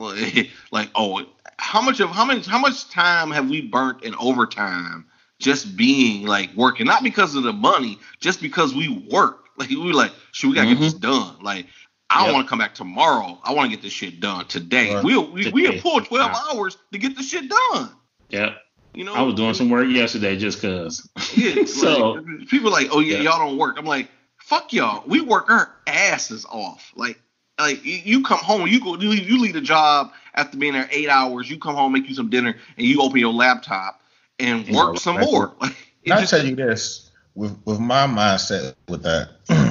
Like, oh, how much of how much how much time have we burnt in overtime just being like working? Not because of the money, just because we work. Like we like, should we gotta mm-hmm. get this done? Like. I don't yep. want to come back tomorrow. I want to get this shit done today. Right. We'll, we we we pull twelve yeah. hours to get this shit done. Yeah. You know, I was doing some work yesterday just cause. Yeah. So like, people are like, oh yeah, yeah, y'all don't work. I'm like, fuck y'all. We work our asses off. Like, like you come home, you go, you leave, you leave the job after being there eight hours. You come home, make you some dinner, and you open your laptop and you work know, some right. more. Like, I'll just, tell you this with with my mindset with that.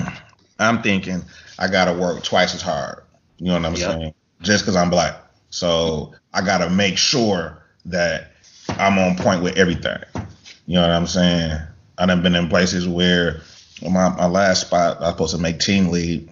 I'm thinking I gotta work twice as hard. You know what I'm yep. saying? Just because I'm black. So I gotta make sure that I'm on point with everything. You know what I'm saying? I done been in places where my, my last spot I was supposed to make team lead,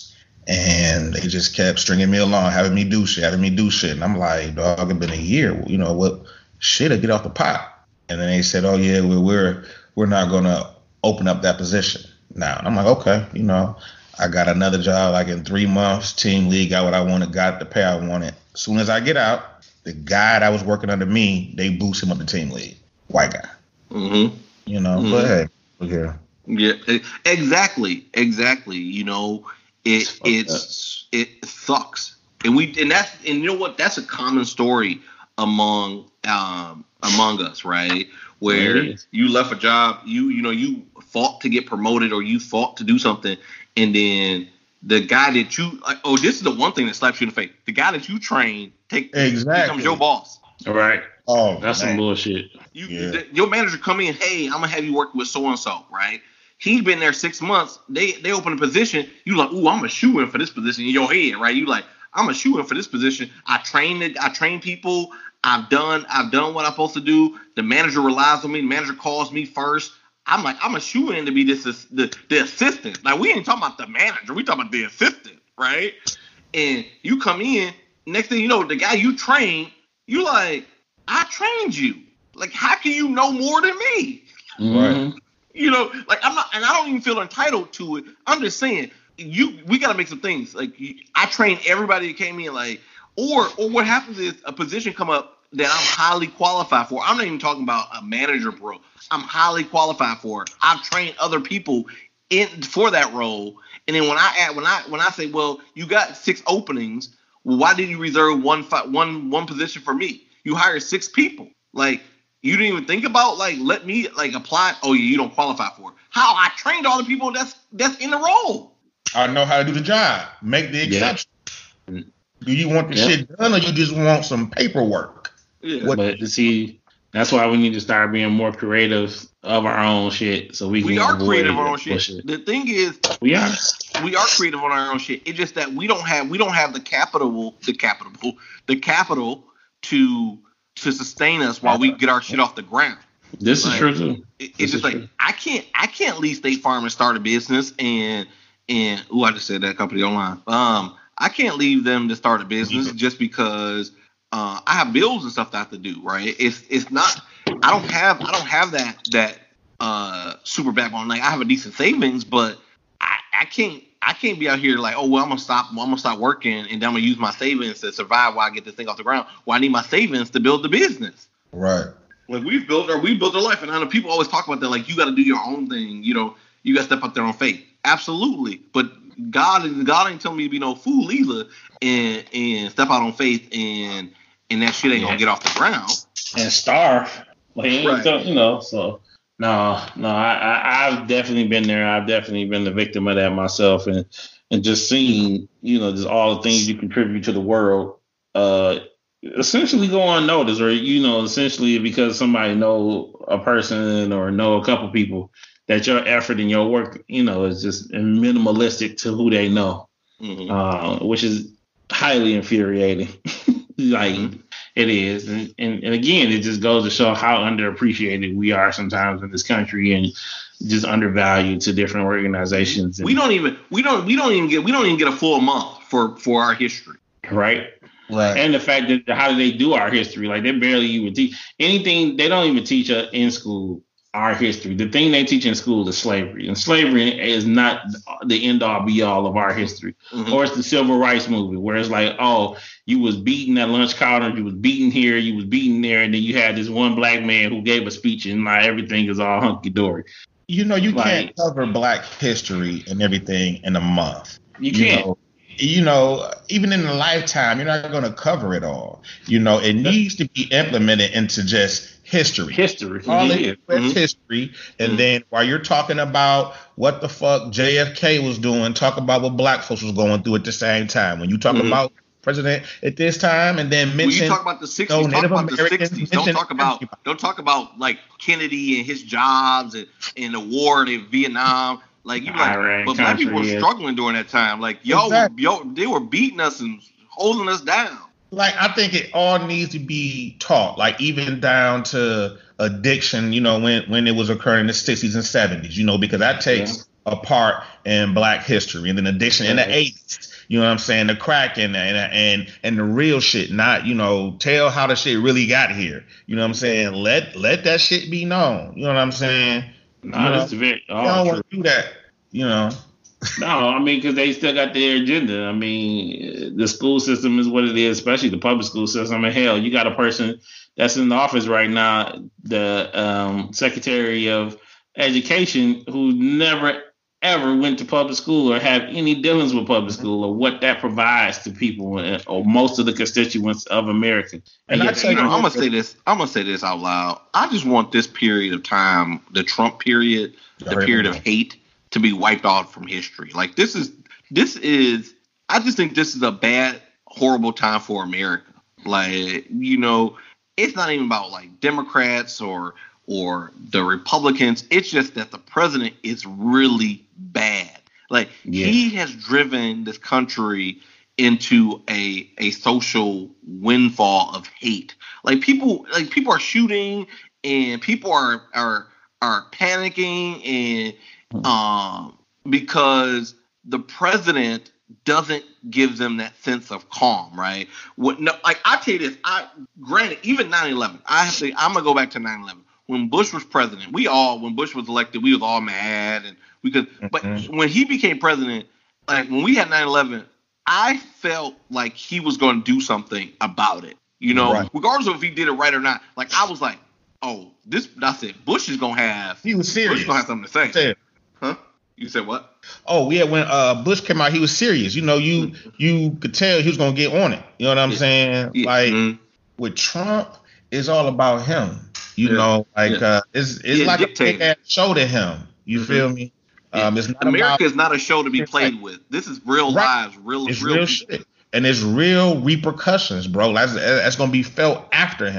and they just kept stringing me along, having me do shit, having me do shit. And I'm like, dog, it's been a year. You know what? Shit, I get off the pot. And then they said, oh yeah, we're we're we're not gonna open up that position now. And I'm like, okay, you know, I got another job like in three months, team lead, got what I wanted, got the pay I wanted. As soon as I get out, the guy that was working under me, they boost him up to team lead. White guy. Mm-hmm. You know, mm-hmm. but hey, look here. Yeah, exactly, exactly. You know, it it's that. It sucks, and we and that's and you know what? That's a common story among um among us, right? Where you left a job, you you know, you fought to get promoted or you fought to do something, and then the guy that you like, oh, this is the one thing that slaps you in the face. The guy that you train take exactly becomes your boss. All right. Oh, that's man. some bullshit. You, yeah. the, your manager come in, hey, I'm gonna have you work with so and so, right? He's been there six months. They they open a position. You like, ooh, I'm a shoe in for this position in your head, right? You like, I'm a shoe in for this position. I train it. I train people. I've done I've done what I'm supposed to do. The manager relies on me. The manager calls me first. I'm like, I'm a shoe in to be this the, the assistant. Like, we ain't talking about the manager. We talking about the assistant, right? And you come in, next thing you know, the guy you train, you like, I trained you. Like, how can you know more than me? Right. You know, like, I'm not, and I don't even feel entitled to it. I'm just saying, you, we got to make some things. Like, I train everybody that came in, like, or, or what happens is a position come up that I'm highly qualified for. I'm not even talking about a manager, bro. I'm highly qualified for it. I've trained other people in for that role. And then when I add, when I when I say, well, you got six openings, well, why did you reserve one one one position for me? You hired six people. Like, you didn't even think about like let me like apply. Oh yeah, you don't qualify for it. How? I trained all the people that's that's in the role. I know how to do the job. Make the exception. Yeah. Do you want the yeah. shit done, or you just want some paperwork? Yeah. What, but see, That's why we need to start being more creative of our own shit, so we can. We are avoid creative on our own bullshit. shit. The thing is, We are. we are creative on our own shit. It's just that we don't have we don't have the capital, the capital, the capital to to sustain us while we get our shit off the ground. This Like, is true too. It- This It's just is like true. I can't I can't leave State Farm and start a business and and ooh I just said that company online. Um, I can't leave them to start a business just because uh, I have bills and stuff that I have to do. Right? It's it's not. I don't have I don't have that that uh, super backbone. Like I have a decent savings, but I, I can't I can't be out here like, oh well, I'm gonna stop I'm gonna stop working and then I'm gonna use my savings to survive while I get this thing off the ground. Well, I need my savings to build the business. Right. Like we've built our we built our life, and I know people always talk about that. Like you got to do your own thing. You know, you got to step out there on faith. Absolutely, but God is God ain't telling me to be no fool either, and and step out on faith, and and that shit ain't gonna get off the ground. And starve. Like, he ain't Right. tell- you know, so no, no, I, I, I've definitely been there. I've definitely been the victim of that myself, and and just seeing, you know, just all the things you contribute to the world, uh, essentially go unnoticed, or you know, essentially because somebody know a person or know a couple people that your effort and your work, you know, is just minimalistic to who they know, Mhm. uh, which is highly infuriating. Like Mhm. it is, and, and and again, it just goes to show how underappreciated we are sometimes in this country, and just undervalued to different organizations. And, We don't even we don't we don't even get we don't even get a full month for for our history. right. Right. And the fact that how do they do our history? Like they barely even teach anything. They don't even teach us in school our history. The thing they teach in school is slavery, and slavery is not the end all be all of our history. Mhm. Or it's the civil rights movie where it's like, oh, you was beaten at lunch counter, you was beaten here, you was beaten there, and then you had this one black man who gave a speech, and like everything is all hunky dory. You know, you Like- can't cover Black history and everything in a month. You can't. know, you know, even in a lifetime, you're not going to cover it all. You know, it needs to be implemented into just history. History. All Yeah. it is Mhm. history. And Mhm. then while you're talking about what the fuck J F K was doing, talk about what black folks was going through at the same time. When you talk Mhm. about president at this time, and then When mention you talk about the sixties, no, talk Native about the Americans, sixties. Don't mention talk about everybody. don't talk about like Kennedy and his jobs and, and the war in Vietnam. Like you be like, Iran but black people were country, yeah. struggling during that time. Like yo, Exactly. yo, they were beating us and holding us down. like I think it all needs to be taught, like even down to addiction, you know, when when it was occurring in the sixties and seventies, you know, because that takes a part in black history, and then addiction in the Right. eighties, you know what I'm saying, the crack and and and and the real shit, not, you know, tell how the shit really got here. You know what I'm saying? Let let that shit be known. You know what I'm saying? No, You know, this is very. I Oh, don't true. want to do that, you know. No, I mean, because they still got their agenda. I mean, the school system is what it is, especially the public school system. And hell, you got a person that's in the office right now, the um, Secretary of Education, who never ever went to public school or have any dealings with public school or what that provides to people uh, or most of the constituents of America. And I yet- tell You know, you- I'm gonna say this. I'm gonna say this out loud. I just want this period of time, the Trump period, the Right. period of hate, to be wiped out from history. Like this is this is. I just think this is a bad, horrible time for America. Like you know, it's not even about like Democrats or or the Republicans. It's just that the president is really bad. Like Yeah. he has driven this country into a a social windfall of hate. Like people like people are shooting and people are are are panicking and um because the president doesn't give them that sense of calm, right? What no like I tell you this, I granted even nine eleven, I have to I'm gonna go back to nine eleven. When Bush was president, we all when Bush was elected, we was all mad and we could but Mhm. when he became president, like when we had nine eleven, I felt like he was going to do something about it. You know, Right. regardless of if he did it right or not. Like I was like, oh, this that's it. Bush is going to have He was Bush serious. is going to have something to say. Said, Huh? You said what? oh yeah, when uh Bush came out, he was serious. You know, you you could tell he was gonna get on it. You know what I'm Yeah. saying? Yeah, Like mhm. with Trump, it's all about him. You Yeah. know, like Yeah. uh it's it's Yeah, like dictator. a big ass show to him. You Mhm. feel me? Um it's not America about is not a show to be It's played like- with. This is real Right. lives, real it's real, real people. shit. And it's real repercussions, bro. That's that's gonna be felt after him.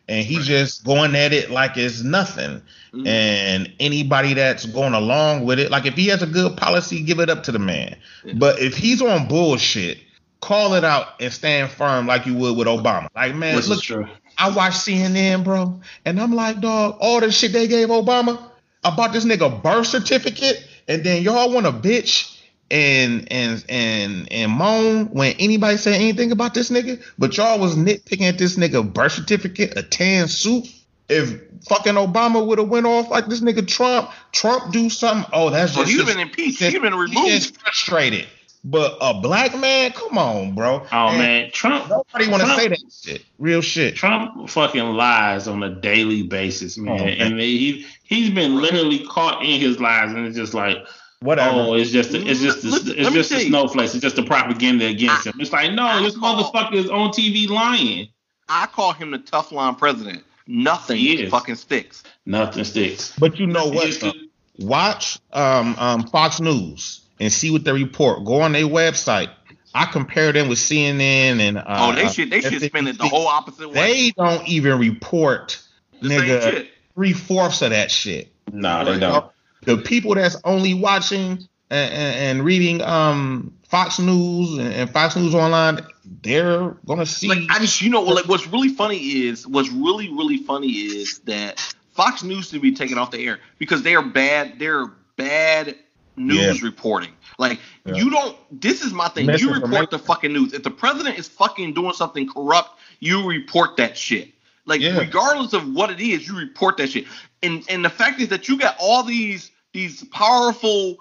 and he's right. just going at it like it's nothing. Mm-hmm. And anybody that's going along with it, like if he has a good policy, give it up to the man. Yeah. But if he's on bullshit, call it out and stand firm like you would with Obama. Like, man, this look, is true. I watch C N N, bro, and I'm like, dog, all the shit they gave Obama about this nigga birth certificate, and then y'all want to bitch and and and and moan when anybody say anything about this nigga, but y'all was nitpicking at this nigga birth certificate, a tan suit. If fucking Obama would have went off like this nigga Trump, Trump do something. Oh, that's just. Well, he's been impeached. He's been removed. He's frustrated. But a black man, come on, bro. Oh and man, Trump. Nobody want to say that shit. Real shit. Trump fucking lies on a daily basis, man. Oh, man. And he he's been literally caught in his lies, and it's just like. Whatever. Oh, it's just a, it's just a, Listen, it's just a snowflakes. It's just the propaganda against I, him. It's like no, I this call, motherfucker is on T V lying. I call him the tough line president. Nothing fucking sticks. Nothing sticks. But you know what? Uh, watch um, um, Fox News and see what they report. Go on their website. I compare them with C N N and uh, oh, they should they should spin it the whole opposite way. They don't even report the nigga three fourths of that shit. No, they don't. The people that's only watching and, and, and reading um, Fox News and, and Fox News Online, they're gonna see. Like I just, you know, like what's really funny is what's really really funny is that Fox News should be taken off the air because they are bad. They're bad news yeah. reporting. Like yeah. you don't. This is my thing. You report the fucking news. If the president is fucking doing something corrupt, you report that shit. Like yeah. regardless of what it is, you report that shit. And and the fact is that you got all these these powerful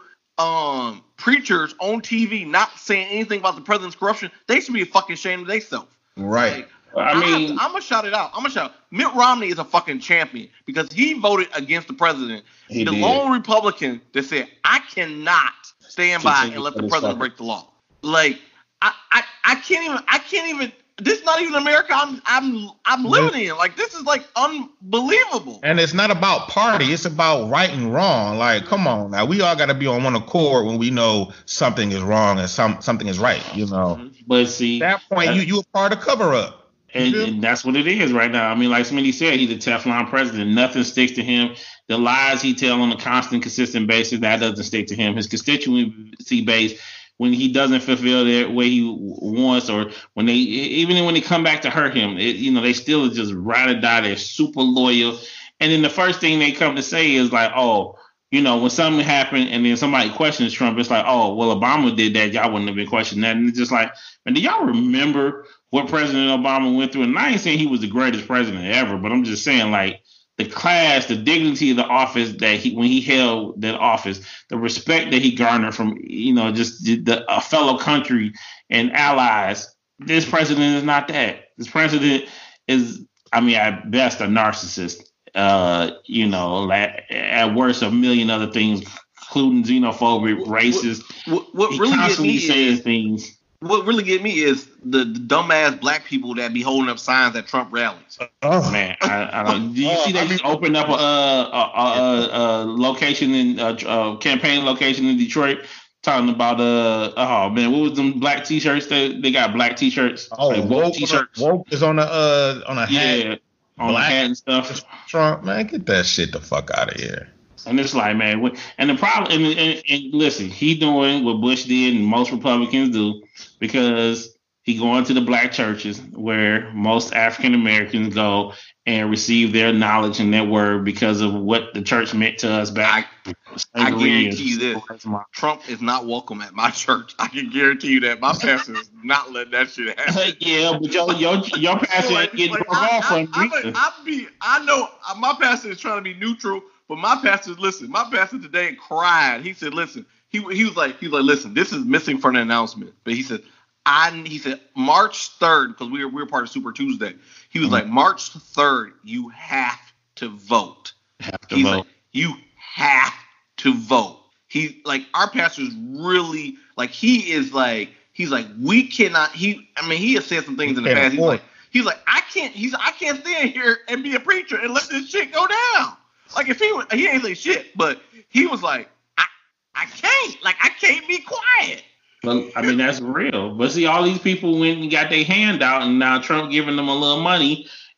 um, preachers on T V not saying anything about the president's corruption. They should be fucking ashamed of themselves. Right. Like, I mean, I'm gonna shout it out. I'm gonna shout. Mitt Romney is a fucking champion because he voted against the president. The did. lone Republican that said, "I cannot stand by and let the president break the law." Like I, I, I can't even. I can't even. This is not even America I'm I'm I'm living in. Like this is like unbelievable. And it's not about party, it's about right and wrong. Like, come on now. We all gotta be on one accord when we know something is wrong and some something is right, you know. But see at that point you you a part of cover up. And, and that's what it is right now. I mean, like Smitty said, he's a Teflon president. Nothing sticks to him. The lies he tells on a constant, consistent basis, that doesn't stick to him. His constituency base, when he doesn't fulfill their way he wants, or when they, even when they come back to hurt him, it, you know, they still just ride or die. They're super loyal. And then the first thing they come to say is like, oh, you know, when something happened and then somebody questions Trump, it's like, oh, well, Obama did that. Y'all wouldn't have been questioning that. And it's just like, man, do y'all remember what President Obama went through? And I ain't saying he was the greatest president ever, but I'm just saying, like, the class, the dignity of the office that he, when he held that office, the respect that he garnered from, you know, just the, the a fellow country and allies. This president is not that. This president is, I mean, at best, a narcissist. Uh, you know, at worst, a million other things, including xenophobic, racist. What, what, what really he constantly get me says is, things. What really get me is the, the dumbass black people that be holding up signs at Trump rallies. Oh man, I, I don't. Do you see they just opened up a, a, a, a location in a, a campaign location in Detroit, talking about uh oh man, what was them black t-shirts? They they got black t-shirts. Oh, like woke t-shirts. Woke is on a uh on a hat. Yeah, on black, a hat and stuff. Trump, man, get that shit the fuck out of here. And it's like, man, and the problem, and, and, and listen, he doing what Bush did and most Republicans do, because he going to the black churches where most African Americans go and receive their knowledge and their word because of what the church meant to us back. I, I guarantee you this: Trump is not welcome at my church. I can guarantee you that my pastor is not letting that shit happen. Yeah, but your your your pastor like, getting like, off from. I, I, I, I be, I know my pastor is trying to be neutral. But my pastor, listen, my pastor today cried. He said, listen, he he was like, he was like, listen, this is missing from the announcement. But he said, I he said March third, because we were we were part of Super Tuesday. He was mm-hmm. like, March third, you have to vote. Have to He's vote. Like, you have to vote. He like our pastor is really like he is like he's like we cannot. He I mean he has said some things in the past. He's like he's like I can't. He's I can't stand here and be a preacher and let this shit go down. Like if he he ain't say shit, but he was like, I I can't, like I can't be quiet. Well, I mean that's real. But see, all these people went and got their hand out, and now Trump giving them a little money,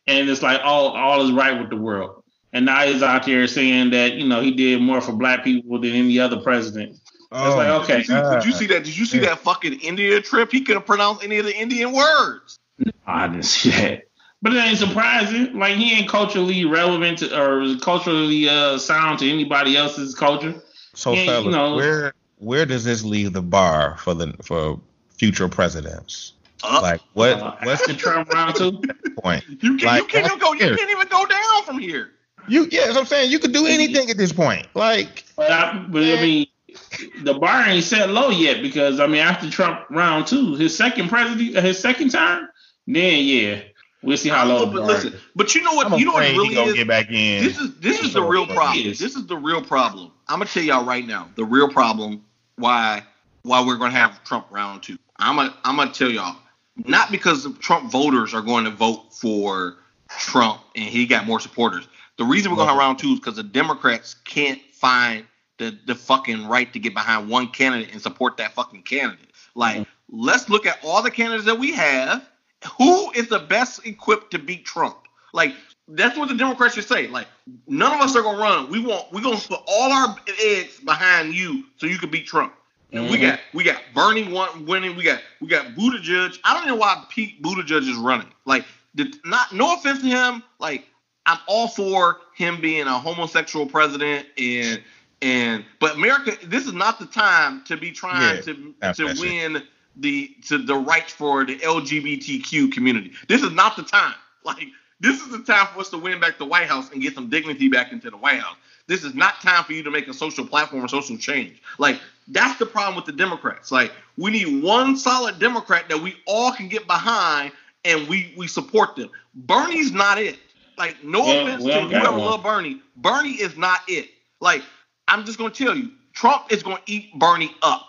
and it's like all all is right with the world. And now he's out there saying that you know he did more for black people than any other president. Oh, it's like okay, did you, see, did you see that? Did you see yeah. that fucking India trip? He couldn't pronounce any of the Indian words. No, I didn't see that. But it ain't surprising. Like he ain't culturally relevant to, or culturally uh, sound to anybody else's culture. So, fellas, you know, where where does this leave the bar for the for future presidents? Uh, like what? Uh, what's the Trump round two point? You, can, like, you can't even go. You can't even go down from here. You yeah, that's what I'm saying. You could do anything at this point. Like, but I, but I mean, the bar ain't set low yet because I mean, after Trump round two, his second president, his second time, then yeah. We'll see how low. But listen, but you know what? I'm you know what really gonna is. Get back in. This is this is the real problem. This is the real problem. I'm gonna tell y'all right now. The real problem why why we're gonna have Trump round two. I'm gonna I'm gonna tell y'all. Not because Trump voters are going to vote for Trump and he got more supporters. The reason we're gonna have round two is because the Democrats can't find the the fucking right to get behind one candidate and support that fucking candidate. Like, mm-hmm. let's look at all the candidates that we have. Who is the best equipped to beat Trump? Like, that's what the Democrats should say. Like, none of us are gonna run. We want we're gonna put all our eggs behind you so you can beat Trump. And mm-hmm. we got we got Bernie one winning. We got we got Buttigieg. I don't know why Pete Buttigieg is running. Like, the, not no offense to him. Like, I'm all for him being a homosexual president and and but America, this is not the time to be trying yeah, to to win. the to the rights for the L G B T Q community. This is not the time. Like, this is the time for us to win back the White House and get some dignity back into the White House. This is not time for you to make a social platform or social change. Like, that's the problem with the Democrats. Like, we need one solid Democrat that we all can get behind and we we support them. Bernie's not it. Like, no yeah, offense to whoever love Bernie. Bernie is not it. Like, I'm just gonna tell you, Trump is gonna eat Bernie up.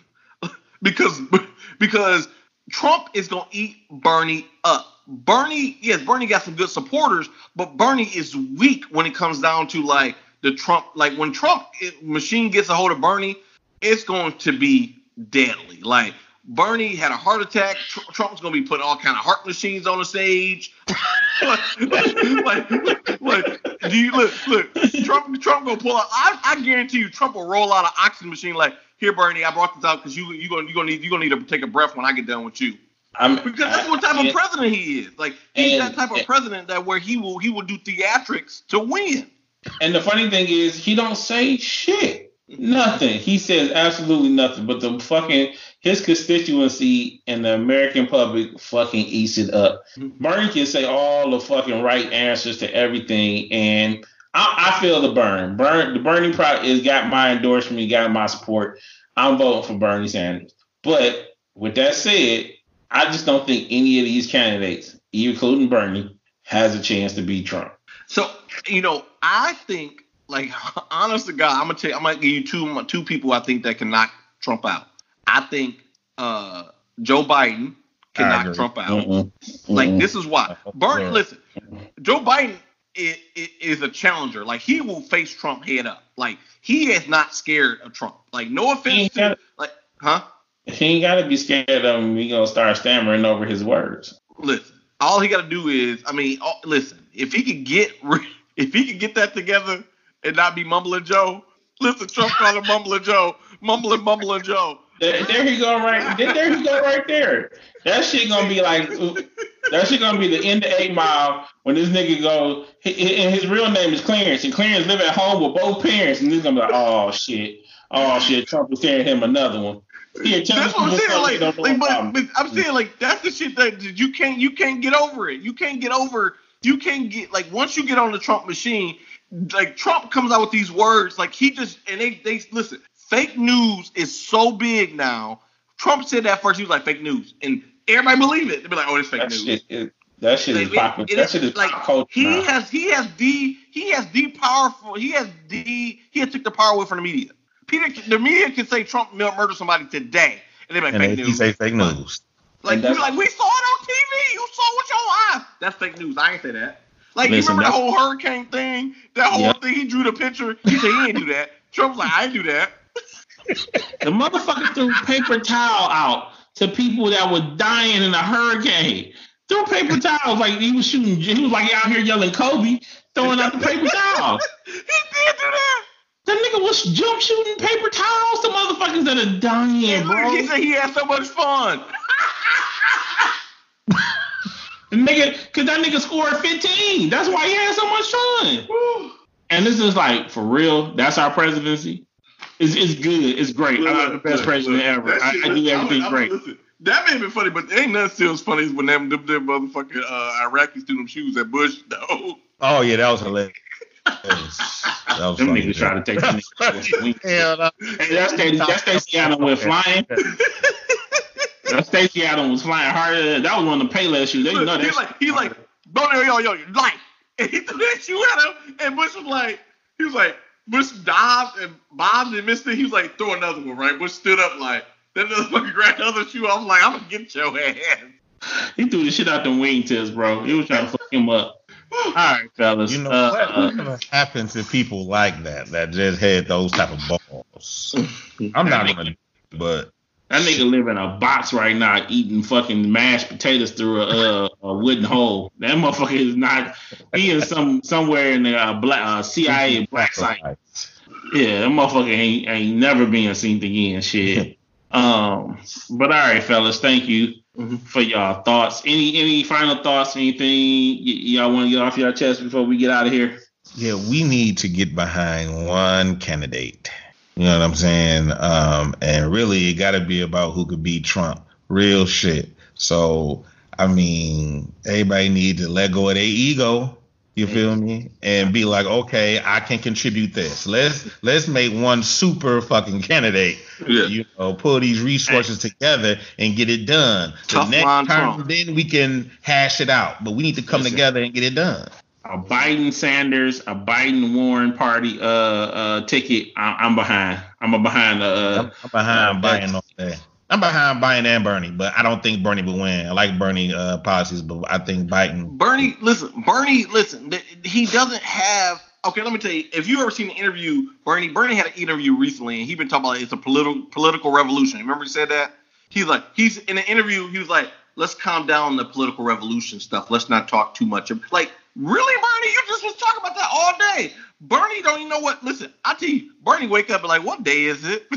Because because Trump is going to eat Bernie up. Bernie, yes, Bernie got some good supporters, but Bernie is weak when it comes down to, like, the Trump. Like, when Trump machine gets a hold of Bernie, it's going to be deadly. Like, Bernie had a heart attack. Tr- Trump's going to be putting all kind of heart machines on the stage. like, like, like, like, do you look, look, Trump, Trump going to pull out, I, I guarantee you, Trump will roll out an oxygen machine like, here, Bernie, I brought this out because you you gonna you gonna need you gonna need to take a breath when I get done with you. I'm, because that's what type I, of president he is. Like, he's and, that type of and, president that where he will he will do theatrics to win. And the funny thing is, he don't say shit, nothing. He says absolutely nothing. But the fucking his constituency and the American public fucking eats it up. Mm-hmm. Bernie can say all the fucking right answers to everything, and I, I feel the burn. Burn the Bernie product is got my endorsement, got my support. I'm voting for Bernie Sanders. But with that said, I just don't think any of these candidates, including Bernie, has a chance to beat Trump. So, you know, I think, like, honest to God, I'm gonna tell you, I'm gonna give you two two people I think that can knock Trump out. I think uh, Joe Biden can knock Trump out. Mm-mm. Like, mm-mm. This is why. Bernie, listen, Joe Biden It, it is a challenger. Like, he will face Trump head up. Like, he is not scared of Trump. Like, no offense to gotta, like, huh? He ain't gotta be scared of him. He gonna start stammering over his words. Listen, all he gotta do is, I mean, all, listen. If he could get, if he could get that together and not be mumbling Joe. Listen, Trump called him mumbling Joe, mumbling, mumbling Joe. There, there he go right. There, there he go right there. That shit gonna be like. That shit gonna be the end of Eight Mile when this nigga goes, and his real name is Clarence, and Clarence live at home with both parents, and he's gonna be like, oh shit, oh shit, Trump is tearing him another one. Here, that's what I'm saying. Like, like but, but I'm saying, like, that's the shit that you can't, you can't get over it. You can't get over. You can't get like once you get on the Trump machine, like Trump comes out with these words, like he just and they they listen. Fake news is so big now. Trump said that first. He was like fake news, and everybody believe it. They be like, "Oh, it's fake that news." Shit is, that shit is popular. That shit is like pop he now. has he has the he has the powerful he has the he has took the power away from the media. Peter, the media can say Trump murdered somebody today, and they be like and fake they, news. He say fake news. Like we like we saw it on T V. You saw it with your eyes. That's fake news. I ain't say that. Like Listen, you remember the whole hurricane thing? That whole yep. thing. He drew the picture. He said he didn't do that. Trump was like, I didn't do that. The motherfucker threw paper towel out to people that were dying in a hurricane. Throw paper towels like he was shooting. He was like out here yelling Kobe, throwing out the paper towels. He did do that. That nigga was jump shooting paper towels. The motherfuckers that are dying, Yeah, bro. he said he had so much fun. The nigga, cause that nigga scored fifteen. That's why he had so much fun. And this is like for real. That's our presidency. It's, it's good. It's great. Look, I'm the best look, president look, ever. that I, shit- I do everything I'm- I'm- great. listen, that may be funny, but ain't nothing still as funny as when them, them, them motherfucking uh, Iraqis threw them shoes at Bush, though. Oh yeah, that was hilarious. That was, that was Them funny, niggas try to take them niggas. Hell no. Hey, that's Stacey, that's Stacey Adams went flying. That Stacey Adams was flying harder. That was one of the Payless shoes. They Look, know that. he's like, he's like, don't yo yo yo, you like, and he threw that shoe at him, and Bush was like, he was like, Bush dived and bombed and missed it. He was like, throw another one, right? Bush stood up like, that motherfucker grabbed another shoe. I was like, I'm gonna get your ass. He threw the shit out them wingtips, bro. He was trying to fuck him up. All right, fellas. You know uh, what, uh, what's gonna happen to people like that that just had those type of balls? I'm not gonna, but that nigga live in a box right now eating fucking mashed potatoes through a, uh, a wooden hole. That motherfucker is not. He is some somewhere in the uh, black uh, C I A black site. Yeah, that motherfucker ain't ain't never being seen again. Shit. Um, but all right, fellas, thank you for y'all thoughts. Any any final thoughts? Anything y- y'all want to get off your chest before we get out of here? Yeah, we need to get behind one candidate. You know what I'm saying? Um, and really, it got to be about who could beat Trump. Real shit. So, I mean, everybody need to let go of their ego. You feel me? And be like, okay, I can contribute this. Let's let's make one super fucking candidate. Yeah. You know, pull these resources together and get it done. Tough the next line time, Trump. then we can hash it out. But we need to come Listen. together and get it done. A Biden Sanders, a Biden Warren party uh uh ticket. I, I'm behind. I'm a behind. Uh, I'm, I'm behind uh, Biden on that. I'm behind Biden and Bernie, but I don't think Bernie will win. I like Bernie uh, policies, but I think Biden. Bernie, listen, Bernie, listen, th- he doesn't have. Okay, let me tell you. If you ever seen an interview, Bernie, Bernie had an interview recently, and he been talking about it's a political political revolution. Remember he said that? He's like, he's in an interview. He was like, let's calm down the political revolution stuff. Let's not talk too much. Like, really, Bernie? You just was talking about that all day. Bernie don't even know what. Listen, I tell you, Bernie wake up and like, what day is it?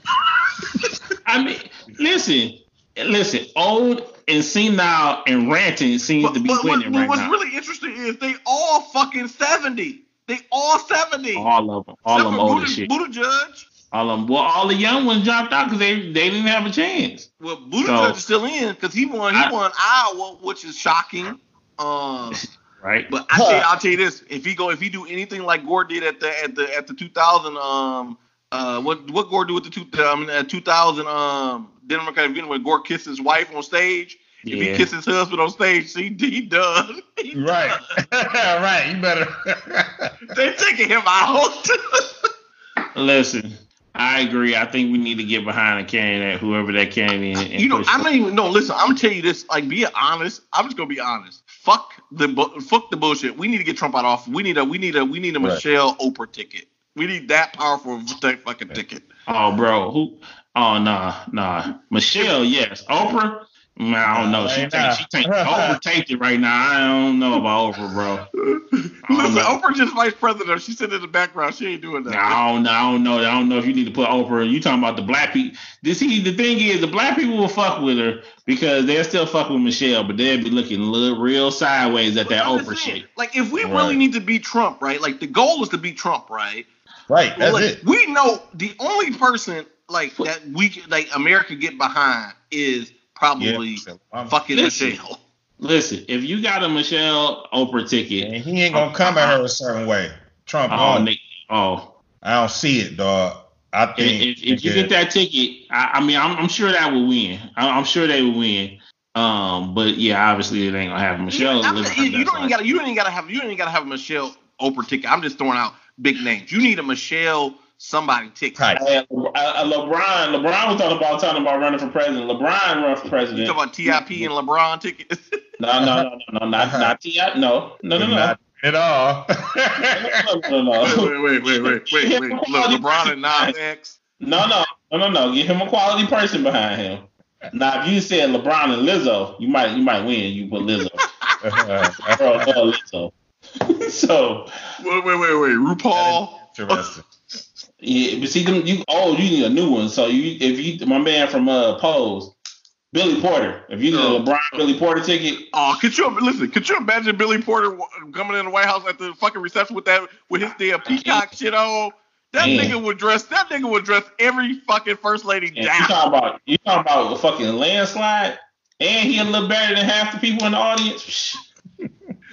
I mean, listen, listen. Old and senile and ranting seems But, to be but what, winning right what's now. really interesting is they all fucking seventy. They all seventy. All of them, all of them old as shit. Buttigieg. All of them. Well, all the young ones dropped out because they they didn't have a chance. Well, Buttigieg So- is still in because he won. He I- won Iowa, which is shocking. Um, Right. but I tell you, I'll tell you this: if he go, if he do anything like Gore did at the at the at the two thousand, um, uh, what what Gore do with the two um, uh, two thousand um Democratic event when Gore kissed his wife on stage? If he Yeah. kisses his husband on stage, he he done. He Right, right. You better. They taking him out. Listen, I agree. I think we need to get behind a candidate, whoever that candidate is. and You know, push I'm it. not even. No, listen. I'm gonna tell you this. Like, be honest. I'm just gonna be honest. Fuck the bu- fuck the bullshit. We need to get Trump out off. We need a we need a we need a Right. Michelle Oprah ticket. We need that powerful of a fucking ticket. Oh, bro. Who? Oh, nah, nah. Michelle, yes. Oprah? Man, I don't know. Nah, She ain't take, nah. she take, Oprah take it right now. I don't know about Oprah, bro. Listen, know. Oprah just vice president. She's sitting in the background. She ain't doing that. Nah, I don't know. I don't know. I don't know if you need to put Oprah. You talking about the black people? This see the thing is the black people will fuck with her because they'll still fuck with Michelle, but they'll be looking a little real sideways at that I'm just Oprah saying, shit. Like, if we Right. really need to beat Trump, right? Like, the goal is to beat Trump, right? Right, that's like, it. We know the only person like that we can- like America get behind is probably Yeah. fucking Listen. Michelle. Listen, if you got a Michelle Oprah ticket, And he ain't gonna come at her a certain way. Trump, oh, won't. Nick, oh, I don't see it, dog. I if, think if, if you get that ticket, I, I mean, I'm, I'm sure that will win. I, I'm sure they will win. Um, but yeah, obviously it ain't gonna happen. Michelle, I'm- living her you, you best don't even life. gotta you don't even gotta have you don't even gotta have a Michelle Oprah ticket. I'm just throwing out big names. You need a Michelle somebody ticket. Type. Hey, Le- uh, LeBron, LeBron was talking about talking about running for president. LeBron run for You president. talking about T I P and LeBron tickets? No, no, no, no, no, not not T I. No, no, no, no, Not at all. no, no, no. wait, wait, wait, wait, wait, wait. Look, LeBron and Nas X. No, no, no, no, no. Get him a quality person behind him. Now, if you said LeBron and Lizzo, you might you might win. You put Lizzo. Bro, uh, Lizzo. So wait, wait, wait, wait. RuPaul. Interesting. Yeah, but see, them, you oh, you need a new one. So you, if you, my man from uh Pose, Billy Porter. If you need a LeBron Billy Porter ticket, oh, could you listen? Could you imagine Billy Porter coming in the White House at the fucking reception with that with his damn peacock shit on? That man. nigga would dress. That nigga would dress every fucking first lady and down. You talking about? You talking about a fucking landslide? And he a little better than half the people in the audience. You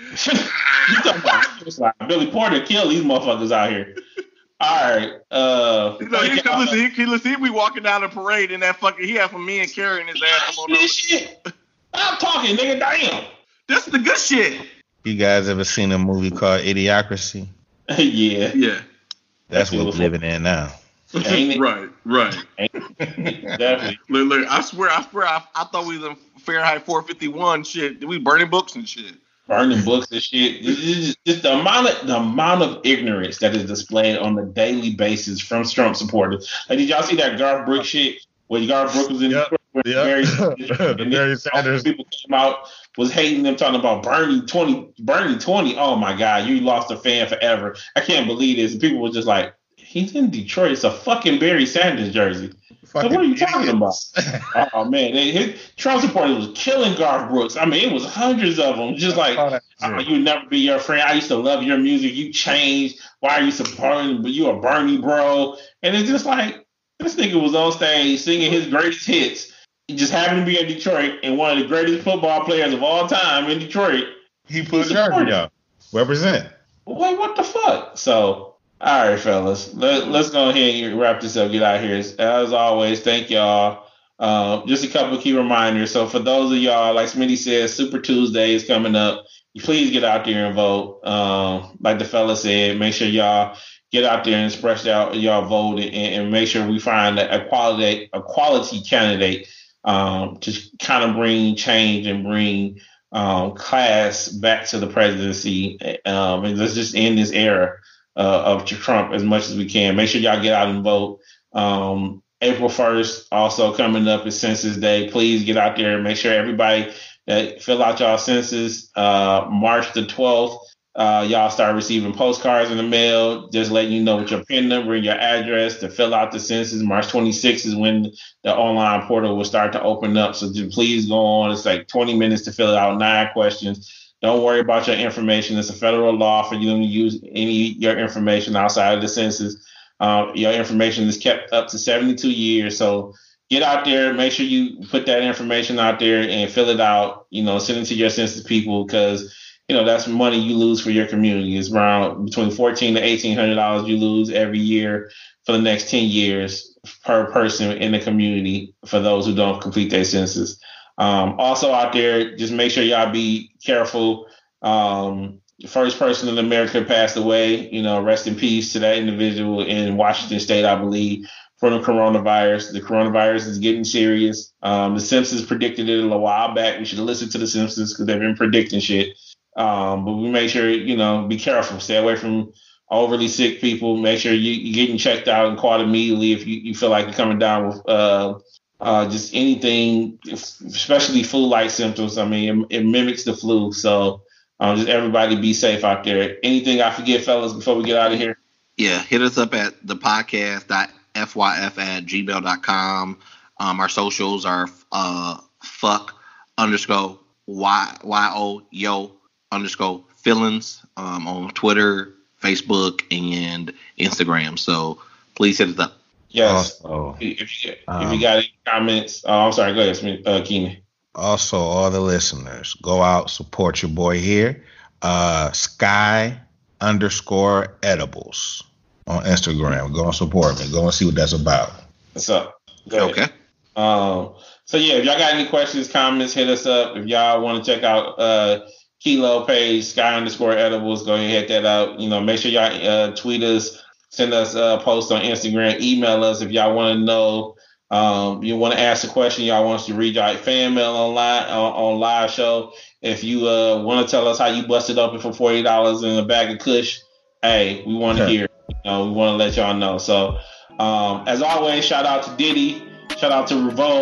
talking about landslide? Billy Porter killed these motherfuckers out here. All right. Uh, you know, he, come, listen, he, he, listen, he be walking down the parade in that fucking. He had from me and carrying his ass. On this shit. I'm talking, nigga. Damn. That's the good shit. You guys ever seen a movie called Idiocracy? yeah. Yeah. That's what we're living in now. right, right. Definitely. Look, look, I swear, I swear, I, I thought we was in Fahrenheit four fifty-one shit. We burning books and shit. Burning books and shit. Just, just the amount of the amount of ignorance that is displayed on a daily basis from Trump supporters. Like, did y'all see that Garth Brooks shit? Where Garth Brooks was in yep. the yep. Barry, the Barry Sanders people came out was hating them, talking about Bernie twenty, Bernie twenty. Oh my God, you lost a fan forever. I can't believe this. And people were just like, he's in Detroit. It's a fucking Barry Sanders jersey. Like, what are you talking about? Oh man, they, his, Trump supporters was killing Garth Brooks. I mean, it was hundreds of them. Just like, oh, you never be your friend. I used to love your music. You changed. Why are you supporting? But you a Bernie bro. And it's just like, this nigga was on stage singing his greatest hits. He just happened to be in Detroit, and one of the greatest football players of all time in Detroit. He put a jersey up. Represent. Wait, what the fuck? So, all right, fellas, Let, let's go ahead and wrap this up. Get out of here. As always, thank y'all. Uh, just a couple of key reminders. So, for those of y'all, like Smitty says, Super Tuesday is coming up. Please get out there and vote. Um, like the fella said, make sure y'all get out there and express out y'all vote, and, and make sure we find a quality a quality candidate um, to kind of bring change and bring um, class back to the presidency. Um, and let's just end this era uh, of Trump as much as we can. Make sure y'all get out and vote. Um, April first also coming up is Census Day. Please get out there and make sure everybody that fill out y'all census. Uh, March the twelfth, uh, y'all start receiving postcards in the mail, just letting you know what your PIN number and your address to fill out the census. March twenty-sixth is when the online portal will start to open up. So just please go on. It's like twenty minutes to fill out nine questions. Don't worry about your information. It's a federal law for you to use any your information outside of the census. Uh, your information is kept up to seventy-two years. So get out there, make sure you put that information out there and fill it out, you know, send it to your census people, because, you know, that's money you lose for your community. It's around between fourteen to eighteen hundred dollars you lose every year for the next ten years per person in the community for those who don't complete their census. Um, also out there, just make sure y'all be careful. Um, the first person in America passed away, you know, rest in peace to that individual in Washington State, I believe, from the coronavirus. The coronavirus is getting serious. Um, the Simpsons predicted it a little while back. We should listen to the Simpsons because they've been predicting shit. Um, but we make sure, you know, be careful. Stay away from overly sick people. Make sure you, you're getting checked out and caught immediately if you, you feel like you're coming down with uh, uh, just anything, especially flu-like symptoms. I mean, it, it mimics the flu. So um, just everybody be safe out there. Anything I forget, fellas, before we get out of here? Yeah, hit us up at the podcast dot f y f at gmail dot com. Um, our socials are uh, fuck underscore y y o yo underscore feelings um, on Twitter, Facebook, and Instagram. So please hit us up. Yes. Also, if, you, if um, you got any comments, oh, I'm sorry. Go ahead, uh, Keenan. Also, all the listeners, go out, support your boy here. Uh, Sky underscore edibles on Instagram. Go and support me. Go and see what that's about. What's up? Go okay. Ahead. Um. So yeah, if y'all got any questions, comments, hit us up. If y'all want to check out uh Kilo page, Sky underscore edibles, go ahead and hit that out. You know, make sure y'all uh, tweet us, send us a post on Instagram, email us if y'all want to know. Um, you want to ask a question, y'all want us to read y'all fan mail online on, on live show. If you uh, want to tell us how you busted open for forty dollars in a bag of Kush, hey, we want to yeah. hear. You know, we want to let y'all know. So, um, as always, shout out to Diddy, shout out to Revolt,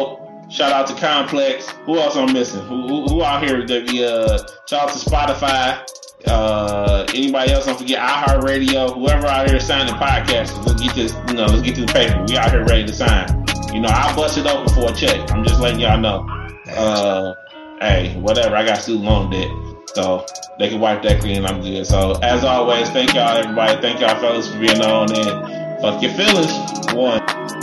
Shout out to Complex. Who else I'm missing? Who, who, who out here that be uh shout out to Spotify. Uh, anybody else don't forget iHeartRadio. Whoever out here signing podcasters, let's get this. You know, let's get to the paper. We out here ready to sign. You know, I'll bust it open for a check. I'm just letting y'all know. Uh, hey, whatever. I got student loan debt, so they can wipe that clean. I'm good. So as always, thank y'all everybody. Thank y'all fellas for being on. And fuck your feelings. One.